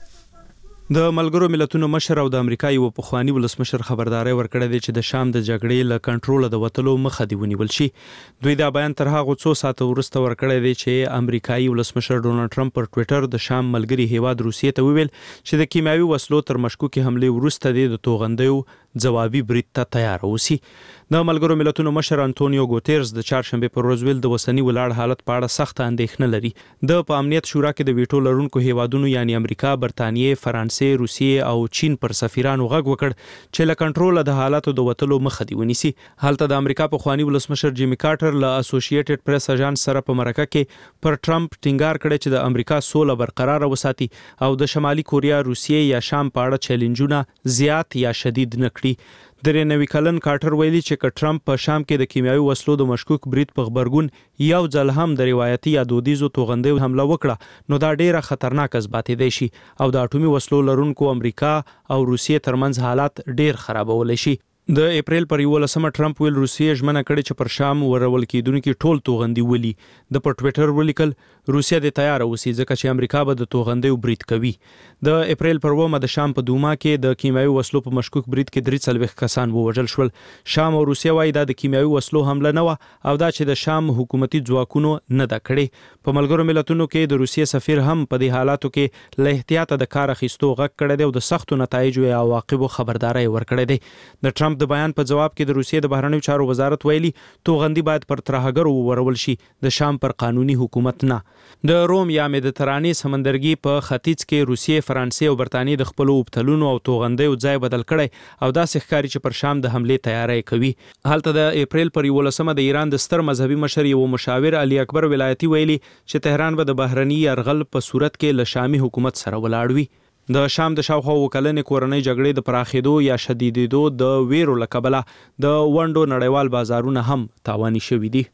د ملګرو ملتونو مشر او د امریکا یو پخوانی ولسمشر خبرداري ورکړه دي چې د شام د جګړې له کنټرول د وټلو مخه دی ونیول شي. دوی دا بیان تر هغه څو ساعته وروسته ورکړی دی چې امریکایي ولسمشر ډونالد ټرمپ پر ټوئیټر د شام ملګری هیواد روسیې ته وویل چې د کیمیاوي وسلو تر مشکوکې حمله وروسته د توغندیو ځوابي برید ته تیار اوسي. د ملګرو ملتونو مشر انټونیو ګوتيرز د چهارشنبه پر ورځ ویل د وسنی ولاړ حالت په اړه سخت اندېښنه لري. د په امنیت شورا کې د ویټو لرونکو هیوادونو یعنی امریکا، برتانیې، فرانسې، روسیې او چین پر سفیرانو غږ وکړ چې له کنټرول د حالاتو د وټلو مخه دی ونیسي. هلته د امریکا پخوانی ولسمشر جیمی کارټر له اسوسییټډ پریس اژانس سره په مرکه کې پر ټرمپ ټینګار کړی چې د امریکا سوله برقرار وساتي او د شمالي کوریا، روسیې یا شام په اړه چیلنجونه زیات یا شدید نه کړي. د 93 کلن کارټر ویلي چې ټرمپ په شام کې د کیمیاوي وسلو د مشکوک برید په خبرګون یو ځل هم د روایتي یا دودیزو توغندیو حمله وکړه نو دا ډیره خطرناک ځباتې دی شي او د اټومي وسلو لرونکو امریکا او روسیې ترمنځ حالات ډیر خرابولی شي. د اپریل پر 11 ټرمپ ویل روسیې ژمنه کړې چې پر شام ورول کېدونکي ټول توغندي ولي. د په ټوئیټر ولیکل روسیه د تیار اوسي ځکه چې امریکا به د توغندیو برید کوي. د اپریل پر 9 د شام په دوما کې د کیمیاوي وسلو په مشکوک برید کې 43 کسان ووژل شول. شام او روسیه وايي دا د کیمیاوي وسلو حمله نه و او دا چې د شام حکومتي ځواکونو نه دا کړي. په ملګرو ملتونو کې د روسیې سفیر هم په دې حالاتو کې له احتیاط د کار اخیستو غږ کړی دی او د سختو نتایجو یا عواقبو خبرداري ورکړی دی. د ټرمپ د بیان په جواب کې د روسیې د بهرنیو چارو وزارت ویلي توغندي باید پر ترهګرو ورول شي، د شام پر قانوني حکومت نه. د روم یا مدیترانې سمندرګي په ختیځ کې روسیې، فرانسې او برتانیې د خپل اوبتلونو او توغندیو ځای بدل کړي او داسې ښکاري چې پر شام د حمله تیاری کوي. هلته د اپریل پر 11 د ایران د ستر مذهبي مشر یو مشاور علي اکبر ولایتي ویلي چې تهران به د بهرني یرغل په صورت کې له شامي حکومت سره ولاړ وي. د شام د شاوخوا وکلنې کورنۍ جګړې د پراخېدو یا شدیدېدو د ویرو له کبله د ونډو نړیوال بازارونه هم تاواني شوي دي.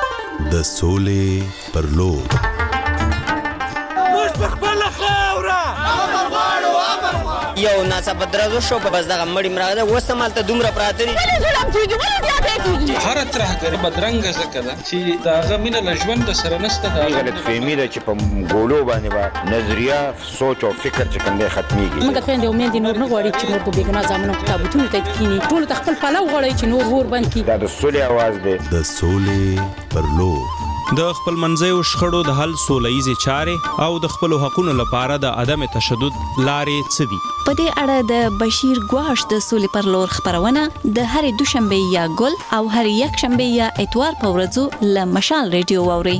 د سولې پر لور موږ په خپله خاوره یو ناڅاپه درز وشو بس دغه مړی مراغله اوس همالته دومره پراته دي هر ترهګر بدرنګه ځکه ده چې د هغه مینه له ژوند سره نشته. دا غلطفهمي ده چې په ګولو باندې به نظریه سوچ او فکر چې کوم دی ختمیږي. موږ خویندې او میندې نور نه غواړي چې نور په بېګناه زامنو تابوتونو ته کښیني. ټولو ته خپل پلو غواړي چې نور اور بند کړي. دا د سولې اواز دی. د سولې پر لور د خپل منځیو شخړو د حل سولهییزې چارې او د خپلو حقونو لپاره د عدم تشدد لارې څه دي؟ په دې اړه د بشیر ګواش د سولې پر لور خبرونه د هرې دوشنبه یا ګل او هرې یکشنبه یا اتوار په ورځو له مشال ریډیو واورئ.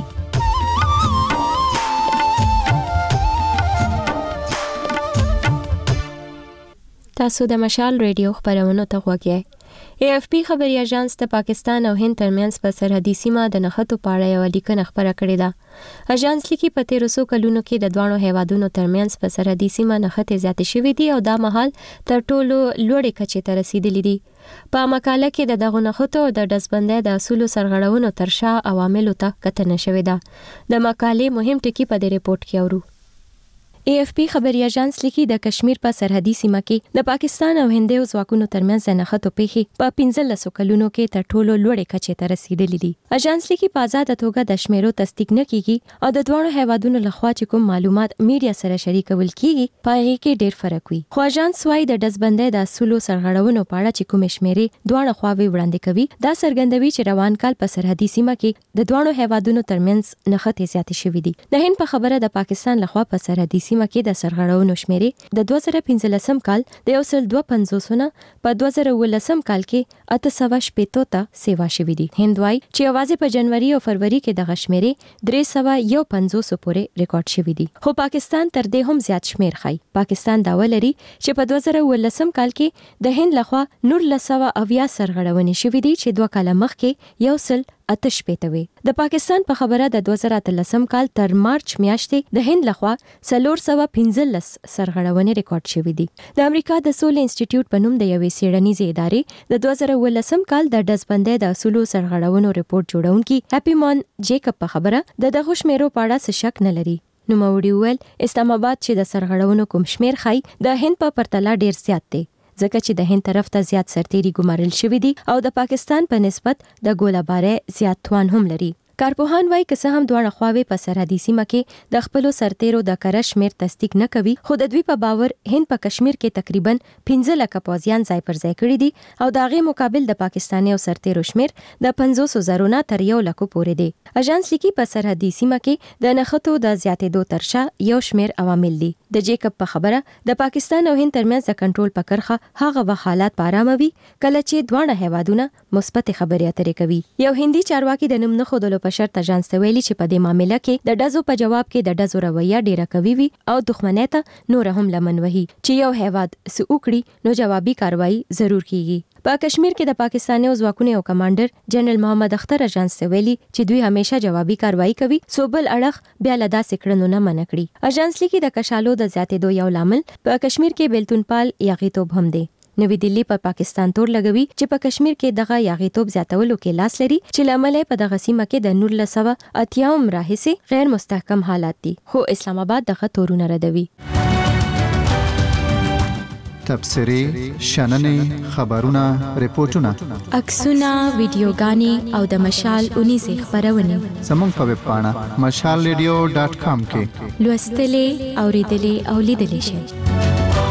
تاسو د مشال ریډیو خبرونو ته غوږ یاست. AFP خبري اژانس د پاکستان او هند ترمنځ په سرحدي سیمه د نښتو په اړه یو لیکنه خبره کړې ده. اژانس لیکي په 1300 کلونو کې د دوه هیوادونو ترمنځ په سرحدي سیمه نښتې زیاتې شوې دي او دا مهال تر ټولو لوړې کچې ته رسیدلې دي. په مقاله کې د دغه نښتو د ډزبندۍ د اصولو سرغړونو تر شا عواملو ته کتنه شوې ده. د مقالې مهم ټکي په دې ریپورت کې اورو. AFP خبري اژانس لیکي د کشمیر په سرحدي سیمه کې د پاکستان او هندیو ځواکونو ترمنځ د نښتو پیښې په 1500 کلونو کې تر ټولو لوړې کچې ته رسیدلې دي. اژانس لیکي په آزاد توګه د شمیرو تصدیق نه کیږي او د دوه هیوادونو لخوا چې کوم معلومات میډیا سره شریکول کیږي په هغه کې ډېر فرق وي. خو اژانس وايي د ډزبندۍ د اصولو سرغړونو په اړه چې کوم شمیرې دوه خواوې وړاندې کوي دا څرګندوي چې روان کال په سرحدي سیمه کې د دوه هیوادونو ترمنځ نښتې زیاتې شوې دي. د هند په خبره د پاکستان لخوا په سرحدي سیمه کې د سرغړونو شمیرې د 2015 کال د 152 نه په 2019 کال کې 860 ته سیوا شوې دي. هند وايي چې اوازې په جنوري او فروری کې د شمیرې 351 پورې ریکارډ شوې دي. خو پاکستان تر دې هم زیات شمیر ښيي. پاکستان دا ولري چې په 2019 کال کې د هند لخوا 1980 سرغړونې شوې دي چې 2 کال مخکې 188 وي. د پاکستان په خبره د 2013 کال تر مارچ میاشتې د هند لخوا 415 سرغړونې ریکارډ شوې دي. د امریکا د سولې انسټیټیوټ په نوم د یوې څېړنیزې ادارې د 2019 کال د ډزبندۍ د اصولو سرغړونو ریپورت جوړونکي هپی مان جیکب په خبره د دغه شمیرو په اړه څه شک نه لري. نو موري ویل اسلام آباد چې د سرغړونو کوم شمیر ښيي د هند په پرتله ډیر زیات دی ځکه چې د هند طرف ته زیات سرتیري ګمارل شوی دي او د پاکستان په نسبت د ګوله‌بارۍ زیات توان هم لري. کارپوهان وايي که څه هم دوه خواوې په سرحدي سیمه کې د خپل سرتیرو د کره شمیر تصدیق نه کوي خو د دوی په باور هند په کشمیر کې تقریبا 15 لک پوځیان ځای پر ځای کړی دي او د هغې مقابل د پاکستاني او سرتیرو شمیر د 500,000 نه تر 1 لک پورې دی. اژانس لیکي په سرحدي سیمه کې د نښتو د زیاتېدو تر شا یو شمیر عوامل دي. د جیکب په خبره د پاکستان او هند ترمنځ د کنټرول په کرخه هغه وخت حالات پاراموي کله چې دوه هیوادونه مثبت خبرې اترې کوي. یو هندي چارواکي د نوم نه خودلو په شرط اژانس ته ویلي چې په دې معاملې کې د ډزو په جواب کې د ډزو رویه ډیره قوي وي او دښمنۍ ته نور هم لمن وهي چې یو هیواد څه وکړي نو جوابي کاروایی ضرور کیږي. په کشمیر کې د پاکستاني ځواکونو او کمانډر جنرال محمد اختر اژانس ته ویلي چې دوی همیشه جوابي کاروایی کوي سو بل اړخ بیا له داسې کړنو نه منع کړي. اژانس لیکي د کشالو د زیاتېدو یو لامل په کشمیر کې بیلتونپال یاغیتوب هم دی. نوی دلی په پاکستان تور لګوي چې په کشمیر کې دغه یاغیتوب زیاتولو کې لاس لري چې لامل په دغه سیمه کې د 1980 راهیسې غیر مستحکم حالات دي خو اسلام آباد دغه تورونه ردوي. تبصرې شننې خبرونه ریپورتونه عکسونه ویډیوګانې او د مشال 19 خبرونه زموږ په ویب پاڼه mashalradio.com کې لوستلې اوریدلې او لیدلې شئ.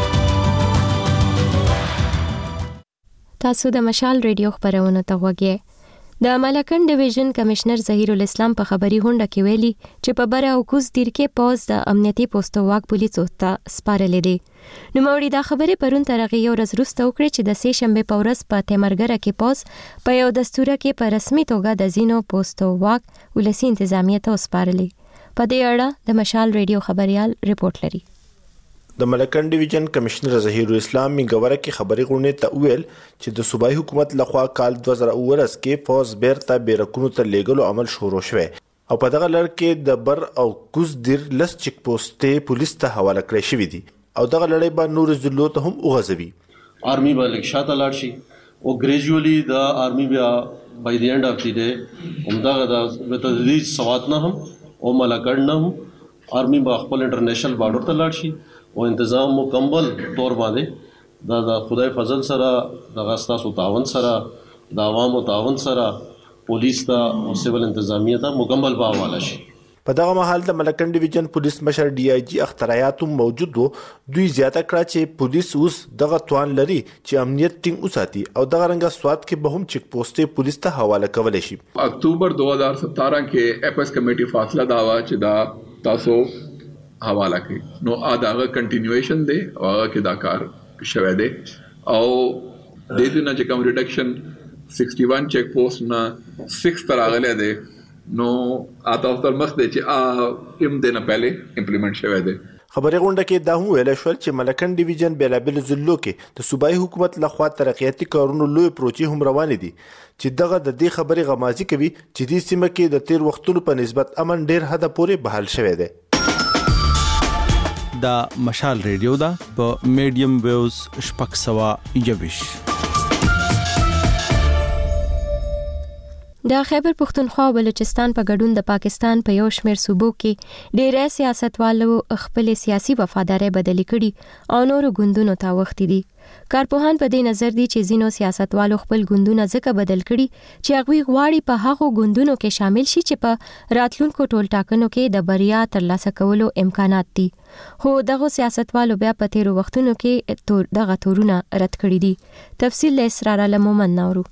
تاسو د مشال ریډیو خبرونه ته غوږی. د ملکن ډیویژن کمشنر ظهیر الاسلام په خبري هونډه کې ویلي چې په بره او کوز دیر کې پوز د امنیتي پوسټو واک پولیسو ته سپارلې دي. نو موري دا خبره پرون ترغه یو ورځ وروسته وکړي چې د سې شنبه په ورځ په تیمرګره کې پوز په یو دستوره کې په رسمي توګه د زینو پوسټو واک ولسی انتظامیه ته سپارلې. په دې اړه د مشال ریډیو خبريال ریپورت لري. د ملکن ډیویژن کمشنر ظهیر الاسلام میګوره کې خبري غونډه ته ویل چې د صوبایي حکومت لخوا کال 2019 کې فوز بیرته بیرکونو ته لیګلو عمل شروع شوه او په دغه لړ کې د بر او کوز دیر لس چک پوسټې پولیس ته حواله کړې شوې دي او دغه لړۍ به نور ضلعو ته هم وغځوي. آرمي به لږ شاته لاړ شي او ګریجوالي د آرمي بیا بای دی اینډ اف دی ډے همدغه د تدریج سوات نه هم او ملکن نه هم آرمي به خپل انټرنیشنل بارډر ته لاړ شي او تنظیم مکمل طور باندې دا خدای فضل سره د غاستاسو تعاون سره د عوامو تعاون سره پولیس ته او سیول انتظامیه ته مکمل په حواله شي. په دغه مهال د ملکن ډیویژن پولیس مشر ډي آی جی اخترایات موجود وو. دوی زیاته کړه چې پولیس اوس دغه توان لري چې امنیت ټینګ وساتي او دغه رنګه سواد کې به هم چیک پوسټې پولیس ته حواله کولای شي. اکتوبر 2017 کې اپس کمیټي فاصله داوا چې دا تاسو حواله کړي نو دغه کنټینیویشن دی او هغه کې دا کار شوی دی او د دې نه چې کوم ریډکشن 61 چیک پوسټ نه 6 تر راغلی دی نو اته تر مخ دی چې ام دنه پهله امپلیمنٹ شوی دی. خبري غونډه کې دا هم ویل شو چې ملکن ډیویژن بیلابل ضلعو کې د صوبایي حکومت لخوا ترقیاتي کارونو لوی پروژې هم روان دي چې دغه د دې خبري غمازي کوي چې د سیمه کې د تیر وختونو په نسبت امن ډیر حد پورې بحال شوی دی. دا مشال ریډیو دا په میډیم ویوز شپږ سوه یویش. د خیبر پختونخوا او بلوچستان په ګډون د پاکستان په یو شمېر صوبو کې ډېری سیاستوالو خپل سیاسي وفاداري بدلې کړي او نورو ګوندونو ته وختي دي. کارپوهان په دې نظر دي چې ځینو سیاستوالو خپل ګوندونه ځکه بدل کړي چې هغوی غواړي په هغو ګوندونو کې شامل شي چې په راتلونکو ټولټاکنو کې د بریا ترلاسه کولو امکانات دي. خو دغه سیاستوالو بیا په تیرو وختونو کې دغه تورونه رد کړي دي. تفصیل له اسرار علمومن نورو.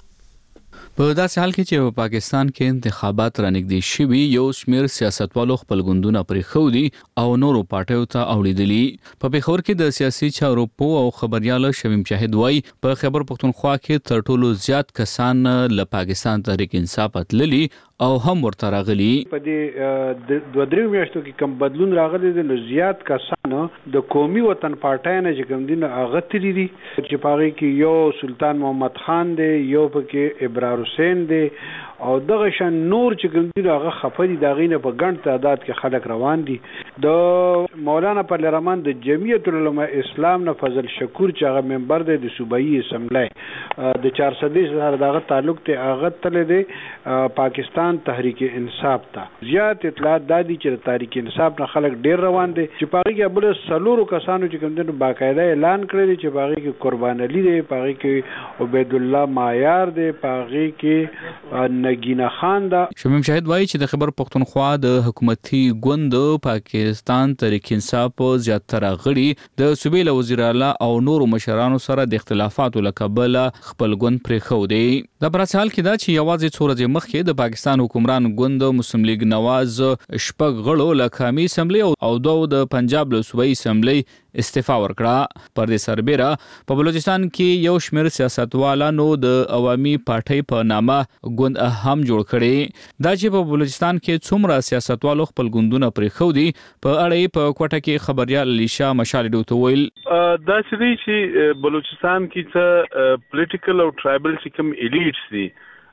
په داسې حال کې چې په پاکستان کې انتخابات رانږدې شوي یو شمېر سیاستوالو خپل ګوندونه پرېښودي او نورو پارټیو ته اوړېدلي. په پېښور کې د سیاسي چارو پوه او خبريال شمیم شاهد وایي په خیبر پختونخوا کې تر ټولو زیات کسان له پاکستان تحریک انصاف تللي او هم ورته راغلي. په دې 2-3 میاشتو کې کم بدلون راغلی دی نو زیات کسان د قومي وطن پارټای نه چې کوم دي هغه تللي دي چې په هغې کې یو سلطان محمد خان دی یو پکې ابرار حسین دی او دغه شان نور چې کوم دي هغه خفه دي د هغې نه په ګڼ تعداد کې خلک روان دي. د مولانا پرل رحمان د جمعیت العلماء اسلام نه فضل شکور چې هغه ممبر دی د صوبایي اسمبلی د 400 سره دغه تعلق ته هغه تللی دی پاکستان تحریک انصاف ته. زیات اطلاعات دادي چې تحریک انصاف نه خلک ډیر روان دي چې پاغي کې بل سلورو کسانو چې کوم دنه باقاعده اعلان کړی چې پاغي کې قربان علي دی پاغي کې عبید الله مایار دی پاغي کې نگینا خان دا. شمیم شاهد وایي چې د خیبر پختونخوا د حکومتي ګوند پاکستان تحریک انصاف زیاتره غړي د صوبې له وزیر اعلی او نورو مشرانو سره د اختلافاتو له کبله خپل ګوند پرېښودی. د پراسال کې دا چې یوازې څو ورځې مخکې د پاکستان حکمران ګوند مسلم لیگ نواز شپږ غړو له قومي اسمبلی او دوه د پنجاب له صوبایي اسمبلی استعفا ورکړه. پر دې سربېره په بلوچستان کې یو شمېر سیاستوالانو د عوامي پارټۍ په نامه ګوند هم جوړ کړي. دا چې په بلوچستان کې څومره سیاستوالو خپل ګوندونه پرېښودي په اړه یې په کوټه کې خبريال علیشا مشال ډیو ته ویل دا چې بلوچستان کې څه پولیټیکل او ټرایبل چې کوم ایلیټس دي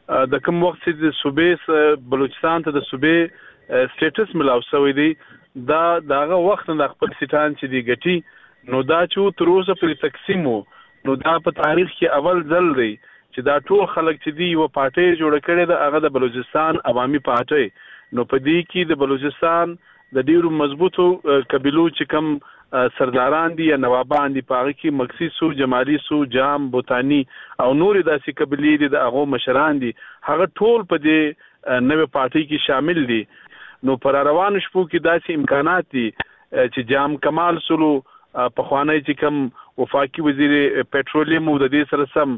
د کوم وخت چې د صوبې بلوچستان ته د صوبې سټیټس ملاو شوی دی دا دغه وخت د خپل سټان چې دی ګټي نو دا چې تر اوسه پر تقسیمو نو دا په تاریخ کې اول ځل دی چې دا ټول خلک چې دی یو پارټي جوړ کړي د هغه د بلوچستان عوامي پارټي نو په دې کې د بلوچستان د ډیرو مضبوطو قبیلو چې کم سرداران دي یا نوابان دي پاره کې مکسی سو جمالی سو جام بوتانی او نور داسې قبیلې دي د هغه مشران دي هغه ټول په دې نوې پارټي کې شامل دي. نو پر روان شپو کې داسې امکانات دي چې جام کمال سلو په خوانی چې کم وفاقي وزیر پټرولیم د دې سره سم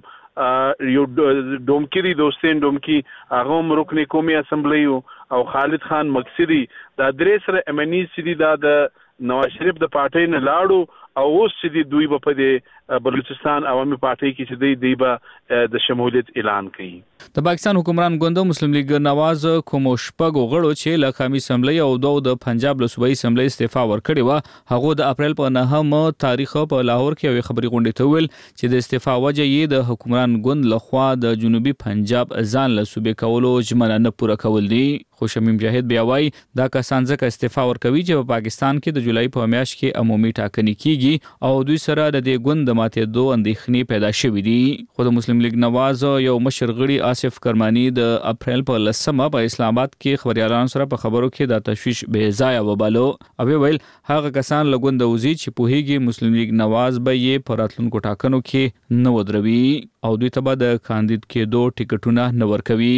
یو ډومکری دوستین ډومکی هغه رکن قومي اسمبلی او خالد خان مقصدی دا درې سره امنی سړي دا د نواز شریف د پارټۍ نه لاړو او اوس چې دوی په دې بلوچستان عوامي پارټۍ کې چې دی به د شمولیت اعلان کړي. د پاکستان حکمران ګوند مسلم لیگ نواز کوم شپږ غړو چې له قومي اسمبلی او دوه د پنجاب له صوبایي اسمبلی استعفا ورکړي و هغه د اپریل په 9 تاریخ په لاهور کې یو خبري غونډه ته ویل چې د استعفا وجه یې د حکمران ګوند لخوا د جنوبي پنجاب ځان له صوبې کولو ژمنه نه پوره کول دي. خو شمیم جاهد بیا وایي دا کسان ځکه استعفا ورکوي چې په پاکستان کې د جولای په میاشت کې عمومي ټاکنې کیږي کیږي او دوی سره د دې ګوند ماتېدو اندېښنې پیدا شوې دي. خو د مسلم لیگ نواز یو مشر غړي آصف کرمانی د اپریل په 10مه په اسلام آباد کې خبريالانو سره په خبرو کې د تشویش بې ځای وبالو او ویل هغه کسان لګوند وزي چې په هیګي مسلم لیگ نواز به یې په راتلونکو ټاکنو کې نه ودروي او دوی ته به د کاندید کېدو ټیکټونه نه ورکوي.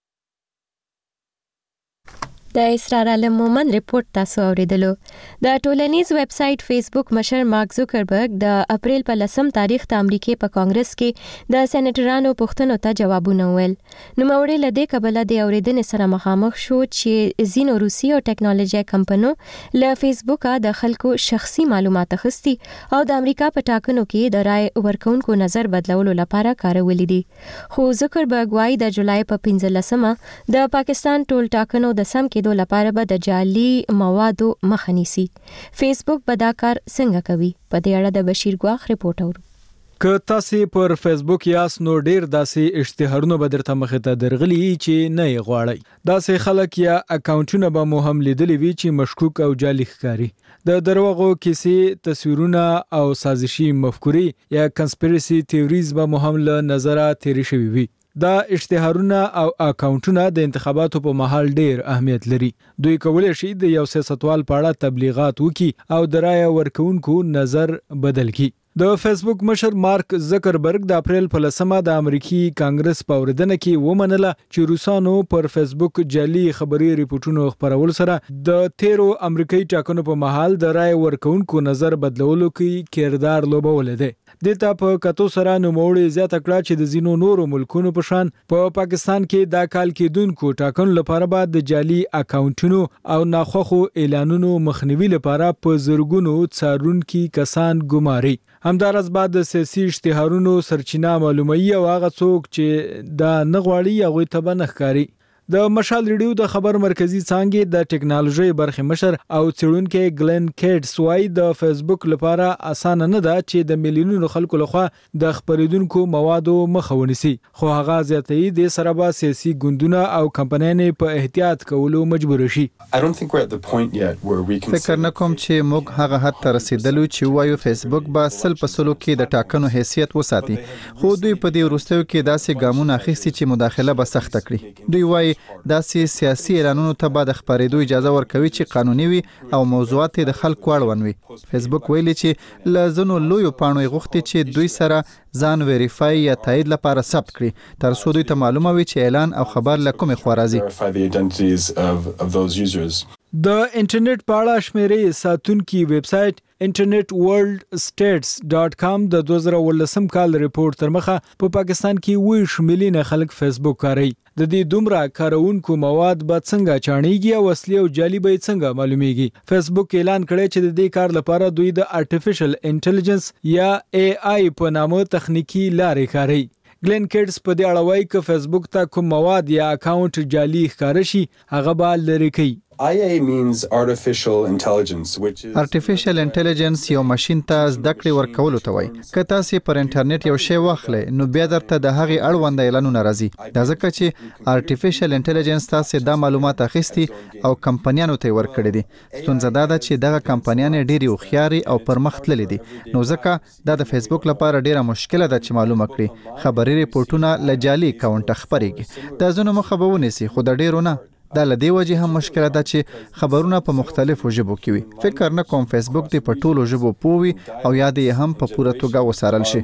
د اسرار عالم مومن ریپورت تاسو اوریدلو. د ټولنیز ویب سټ فیسبوک مشر مارک زوکربرګ د اپریل په 10 تاریخ د امریکای په کانګرس کې د سېنیټرانو پوښتنو ته جوابونه ویل. نو موري لدې قبل د اوریدنې سره مخامخ شو چې زینو روسي او ټیکنالوژي کمپنو له فیسبوک د خلکو شخصي معلومات اخستي او د امریکا په ټاکنو کې د رائے ورکونکو نظر بدلولو لپاره کارولې دي. خو زوکربرګ وايي د جولای په 15مه د پاکستان ټول ټاکنو د سم کېدو لپاره به د جعلي موادو مخه نیسي. فیسبوک به دا کار څنګه کوي؟ په دې اړه د بشیر ګواخ ریپورت اورو. که تاسو پر فیسبوک یاست نو ډیر داسې اشتهارونه به درته مخې ته درغلي چې نه یې غواړئ. داسې خلک یا اکاونټونه به مو هم لیدلی وي چې مشکوک او جعلي ښکاري. د دروغو کیسې، تصویرونه او سازشي مفکورې یا کنسپیرسي تیوریز به مو هم له نظره تیری شوي وي. دا اشتهارونه او اکاونټونه د انتخاباتو په مهال ډیر اهمیت لري. دوی کولای شي د یو سیاستوال په اړه تبلیغات وکړي او د رائے ورکونکو نظر بدل کړي. د فیسبوک مشر مارک زکربرګ د اپریل په 10مه د امریکای کانګرس په اوریدنه کې ومنله چې روسانو پر فیسبوک جعلي خبري ریپورتونو خبرول سره د 13 امریکایي ټاکنو په مهال د رائے ورکونکو نظر بدلولو کې کردار لوبول دي. دته په کتو سره نوموړي زیاته کړه چې د زینو نورو ملکونو په شان په پاکستان کې د کال کېدونکو ټاکنو لپاره بعد د جعلي اکاونټونو او ناخوخو اعلانونو مخنیوي لپاره په زرګونو څارونکو کسان ګماري. همدارس بعد د سیاسي اشتهارونو سرچینه معلومي او هغه څوک چې دا نغواړي هغه ته به نخکاری. د مشال ریډیو د خبر مرکزی څانګې د ټیکنالوژي برخه مشر او څېړونکو ګلن کېټس وايي د فیسبوک لپاره اسانه نه ده چې د میلیونونو خلکو لخوا د خبرېدونکو موادو مخه ونیسي. خو هغه زیاتې د سره به سیاسي ګوندونه او کمپنیانې په احتیاط کولو مجبور شي. فکر نه کوم چې موږ هغه حد ته رسیدلو چې وایو فیسبوک به سل په سلو کې د ټاکنو حیثیت وساتي. خو دوی په دې وروستیو کې داسې ګامونه اخیستي چې مداخله به سخت کړي. دوی وايي داسې سیاسي اعلانونو ته به د خبرېدو اجازه ورکوي چې قانوني وي او موضوعات د خلکو اړوند وي. فیسبوک ویلي چې له ځینو لویو پاڼو غوښتي چې دوی سره ځان ویریفای یا تایید لپاره ثبت کړي تر څو دوی ته معلومه وي چې اعلان او خبر له کومې خوا راځي. د انټرنیټ په اړه شمیرې ساتونکي ویب سټ internetworldstats.com د 2018 کال ریپورت تر مخه په پاکستان کې 20 میلیونه خلک فیسبوک کاروي. د دې دومره کارونکو مواد به څنګه چاڼېږي او اصلي او جعلي به څنګه معلومیږي. فیسبوک اعلان کړی چې د دې کار لپاره دوی د آرټیفیشل انټيليجنس یا AI په نامه تخنیکی لارې کاروي. ګلن کېټس په دې اړه وایي چې فیسبوک ته کوم مواد یا اکاونټ جعلي ښکار شي هغه به لري کوي. IA means artificial intelligence which is artificial intelligence یو ماشين ته زده کړې ورکول ته وایي. که تاسو پر انټرنیټ یو شی واخلئ نو بیا درته د هغې اړوند اعلانونه راځي. دا ځکه چې artificial intelligence تاسو د معلومات اخیستي او کمپنیانو ته ورکړي دي. ستونزه دا ده چې دغه کمپنیان ډېری خوخياري او پرمختللي دي. نو ځکه دا د فیسبوک لپاره ډیره مشکله ده چې معلومه کړي خبري ریپورتونه لجالي اکاونټ خبريږي. دا زونه مخبهونه سي خو د ډیرو نه. دا لدی وجه هم مشکله ده چې خبرونه په مختلفو ژبو کې وي. فکر نه کوم فیسبوک دی په ټولو ژبو پوي او یاد یې هم په پوره توګه وسارل شي.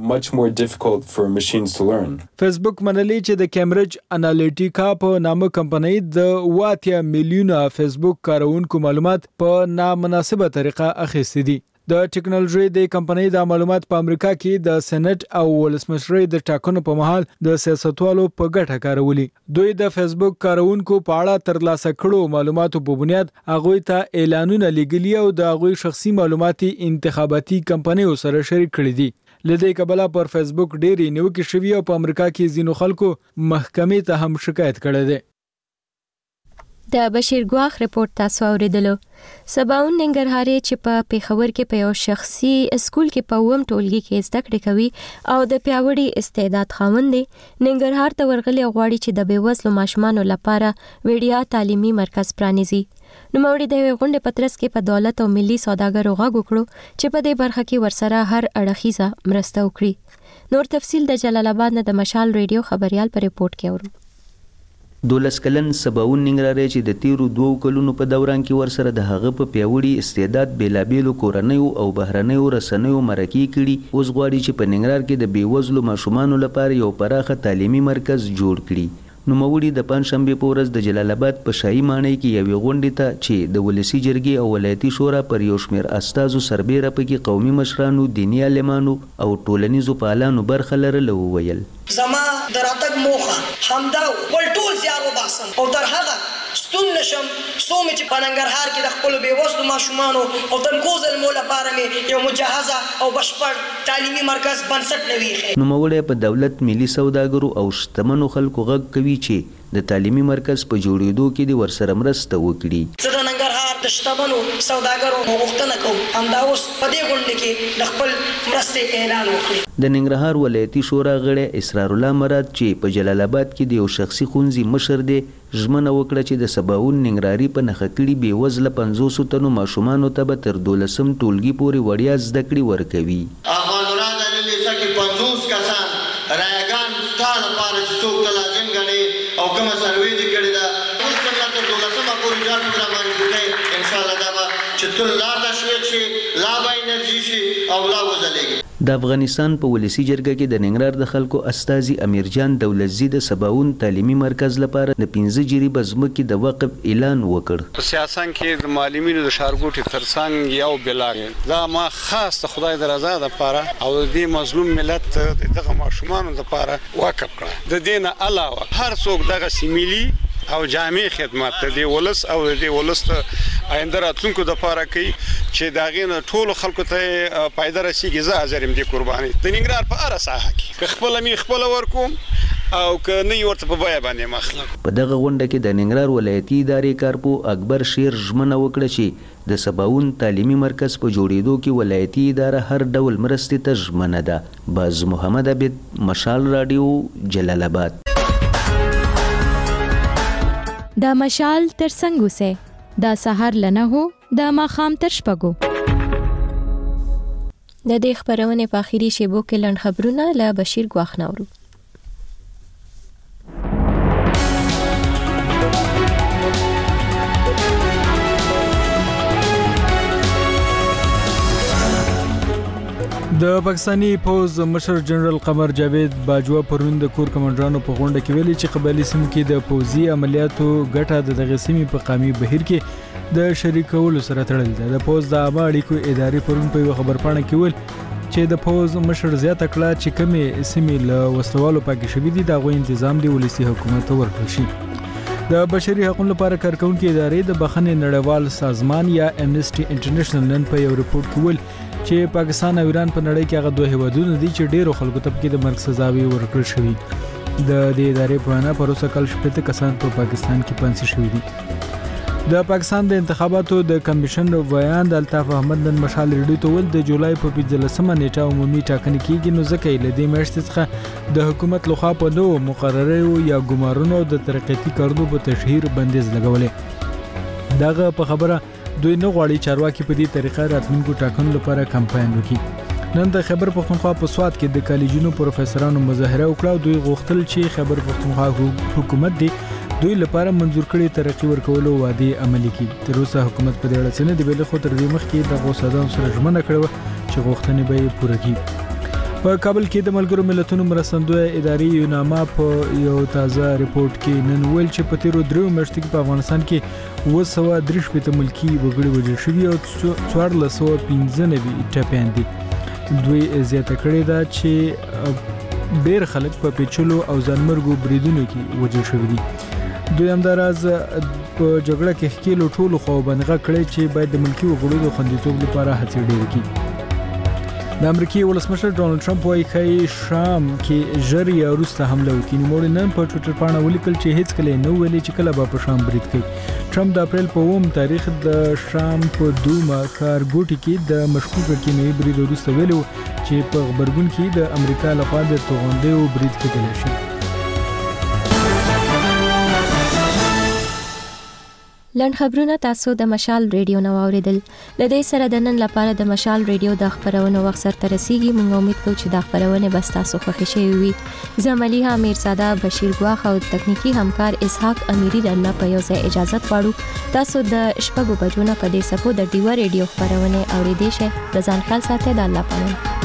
فیسبوک منلي چې د کیمبرج انالیټیکا په نامه کمپنۍ د 8 میلیونه فیسبوک کارونکو معلومات په نامناسبه طریقه اخیستي دي. د ټیکنالوژي د کمپنۍ د معلومات په امریکا کې د سېنات او ولسمشرۍ د ټاکنو په مهال د سیاستوالو په ګټه کارولي. دوی د فیسبوک کارونکو په اړه ترلاسه کړو معلوماتو په بنیاد هغه ته اعلانونه لګلي او د هغه شخصي معلوماتي انتخاباتي کمپنیو سره شریک کړي دي. لدې کبله پر فیسبوک ډېری نیوکې شوې او په امریکا کې ځینو خلکو محکمې ته هم شکایت کړی دی. د بشیر ګواخ رپورت تاسو اوریدلو. سباون ننګرهاري چې په پیښور کې په یو شخصي اسکول کې په ووم ټولګي کې زده کړې کوي او د پیاوړي استعداد خاوند دی، ننګرهار ته ورغلي غواړي چې د بېوزلو ماشومانو لپاره وړیا تعلیمي مرکز پرانیزي. نوموړي د یوې غونډې په ترڅ کې په دولت او ملي سوداګرو غږ وکړو چې په دې برخه کې ورسره هر اړخیزه مرسته وکړي. نور تفصیل د جلال آباد نه د مشال ریډیو خبريال په ریپورت کې اورو. 12 کلن سباون ننګرهاري چې د تیرو 2 کلونو په دوران کې ورسره د هغه په پیاوړي استعداد بیلابیلو کورنیو او بهرنیو رسنیو مرکې کړي، اوس غواړي چې په ننګرهار کې د بیوزلو ماشومانو لپاره یو پراخه تعلیمي مرکز جوړ کړي. نوموړي د پنځشنبه په ورځ د جلال آباد په شاهي ماڼۍ کې یوې غونډې ته چې د ولسی جرګې او ولایتي شورا پر یو شمېر استازو سربېره پکې قومي مشرانو، دیني عالمانو او ټولنیزو فعالانو برخه لرله وویل: زما د راتګ موخه همدا ول ټول زیار وباسم او تر هغه ستون نشم څومره چې په ننګرهار کې د خپل بیوزلو ماشومانو او تنکو زلمو لپاره مې یو مجهزه او بشپړ تعلیمي مرکز بنسټ نویږي. نوموړی په دولت، ملي سوداګرو او شتمنو خلکو غږ کوي چې د تعلیمي مرکز په جوړېدو کې د ورسره مرسته وکړي. زه د ننګرهار د شتمنو سوداګرو غوښتنه کوم همدا اوس په دې غونډه کې د خپل مرستې اعلان وکړي. د ننګرهار ولایتي شورا غړی اسرار الله مراد چې په جلال آباد کې د یو شخصي ښوونځي مشر دی، ژمنه وکړه چې د سباون ننګرهاري په نښه کړي بېوزله 500 تنو ماشومانو ته به تر 12 ټولګي پورې وړیا زده کړې ورکوي. افغانان د لیسه کې 50 کسان رایګان ستا لپاره چې څوک ته لازم ګڼي او کومه سروې دې کړې ده اوس څنګه تر 12 پورې جار پروګرام باندې انشاءالله دا به چې ټول لا تشویق شي، لا به انرژي شي او لا وځلېږي. د افغانستان په ولسی جرګه کې د ننګرهار د خلکو استازي امیرجان دولتزی د سباون تعلیمي مرکز لپاره د 15 جریبه ځمکې د وقف اعلان وکړ. په سیاست کې د معلمینو د ښارګوټي ترڅنګ یو بلاګ دا ما خاص د خدای د رضا لپاره او د دې مظلوم ملت دغه ماشومان لپاره وقف کړ. د دې نه علاوه هر څوک دغه سیملی او جامع خدمات د ولس او د ولس ته آینده راتلونکو د لپاره کوي چې دا غینه ټول خلکو ته پایده رسیږي. زه حاضر یم د قرباني د ننګرهار په اړه ساحه کې خپل می خپل ورکوم او که نه ورته په بیا باندې مخله. په دغه غونډه کې د ننګرهار ولایتي ادارې کارپو اکبر شیر ژمنه وکړه چې د سباون تعلیمي مرکز په جوړېدو کې ولایتي اداره هر ډول مرستې ته ژمنه ده. باز محمد عبد، مشال رادیو، جلال آباد. دا مشال تر څنګه سه دا سحر لنه هو دا ماخام تر شپګو. د دې خبرونه په اخیری شیبو کې لړ خبرونه له بشیر ګواخ نورو. د پاکستانی پوز مشر جنرال قمر جاوید باجوا پرون د کور کمانډرانو په غونډه کې ویلي چې قبایلی سیمو کې د پوزي عملیاتو ګټه د دغه سیمې په قامي بهیر کې د شریکولو سره تړل ده. د پوز د عامه اړیکو ادارې پرون په یو خبرپاڼه کې ویل چې د پوز مشر زیاته کړه چې کومې سیمې له وسلوالو پاکې شوې دي د هغوی تنظیم دی ولسی حکومت ته ورکړل شي. د بشري حقوقو لپاره کارکونکو ادارې د بخښنې نړیوال سازمان یا امنیسټي انټرنیشنل نن په یو رپورت کې ویل چې پاکستان او ایران په نړۍ کې هغه دوه هیوادونه دي چې ډیرو خلکو ته پکې د مرګ سزاوي ورکړل شوې. د دې ادارې په وینا پروسه کال 18 کسان په پاکستان کې پنځه شوي دي. د پاکستان د انتخاباتو د کمیشن ویان د الطاف احمد نن مشال ریډیو ته ول د جولای په 15مه نیټه عمومي ټاکنې کېږي، نو ځکه یې له دې میاشتې څخه د حکومت لخوا په نوو مقررو یا ګمارنو د ترقیاتي کارونو په تشهیر بندیز لګولې. دغه په خبره دوی نه غواړي چارواکي په دې طریقه راتلونکو ټاکنو لپاره کمپاین وکړي. نن د خیبر پختونخوا په سواد کې د کالجونو پروفیسورانو مظاهره وکړه. دوی غوښتل چې خیبر پختونخوا حکومت دی دوی لپاره منظور کړي ترقی ورکولو وعده عملي کړي. تر اوسه حکومت په دې اړه څه نه دی ویلي، خو تر دې مخکې د غوسادان سره ژمنه کړې چې غوښتنې به یې پوره کړي. په کابل کې د ملګرو ملتونو مرستندوی ادارې یوناما په یو تازه ریپورت کې نن ویل چې په تیرو 3 میاشتو کې په افغانستان کې 293 ملکی وګړي وژل شوي او 1415 ټپیان دي. دوی زیاته کړې ده چې ډېر خلک په پیچلو او ځانمرګو بریدونو کې وژل شوي دي. دوی همداراز په جګړه کې ښکېلو ټولو خواو باندې غږ کړی چې باید د ملکي وګړو د خوندیتوب لپاره هڅې ډېرې کړي. د امریکای ولسمشر ډونالد ټرمپ وايي چې شام کې ژر یا وروسته حمله وکړي. نوموړي نن په ټویټر باندې ولیکل چې هیڅ کله نه ویلي چې کله به په شام برید کوي. ټرمپ د اپریل په 9 تاریخ د شام په دوما کارګوټي کې د مشکوکه کیمیاوي برید وروسته ویلو چې په خبرګون کې د امریکا لخوا د توغندیو برید کېدلی شي. لنډ خبرونه تاسو د مشال ریډیو نو اوریدل. لدې سره د نن لپاره د مشال ریډیو د خبرونو وخت سره ترسيږي. موږ امید کوو چې د خبرونه بس تاسو خوښ شي وي. زمليها میرزاده بشیر ګواخ او تکنیکی همکار اسحاق امیری درنه په یو ځای اجازه غواړو. تاسو د شپږو بجو نه په دې سپو د ډیو ریډیو خبرونه اوریدئ شئ. د ځان خیال ساتئ. د الله پامان.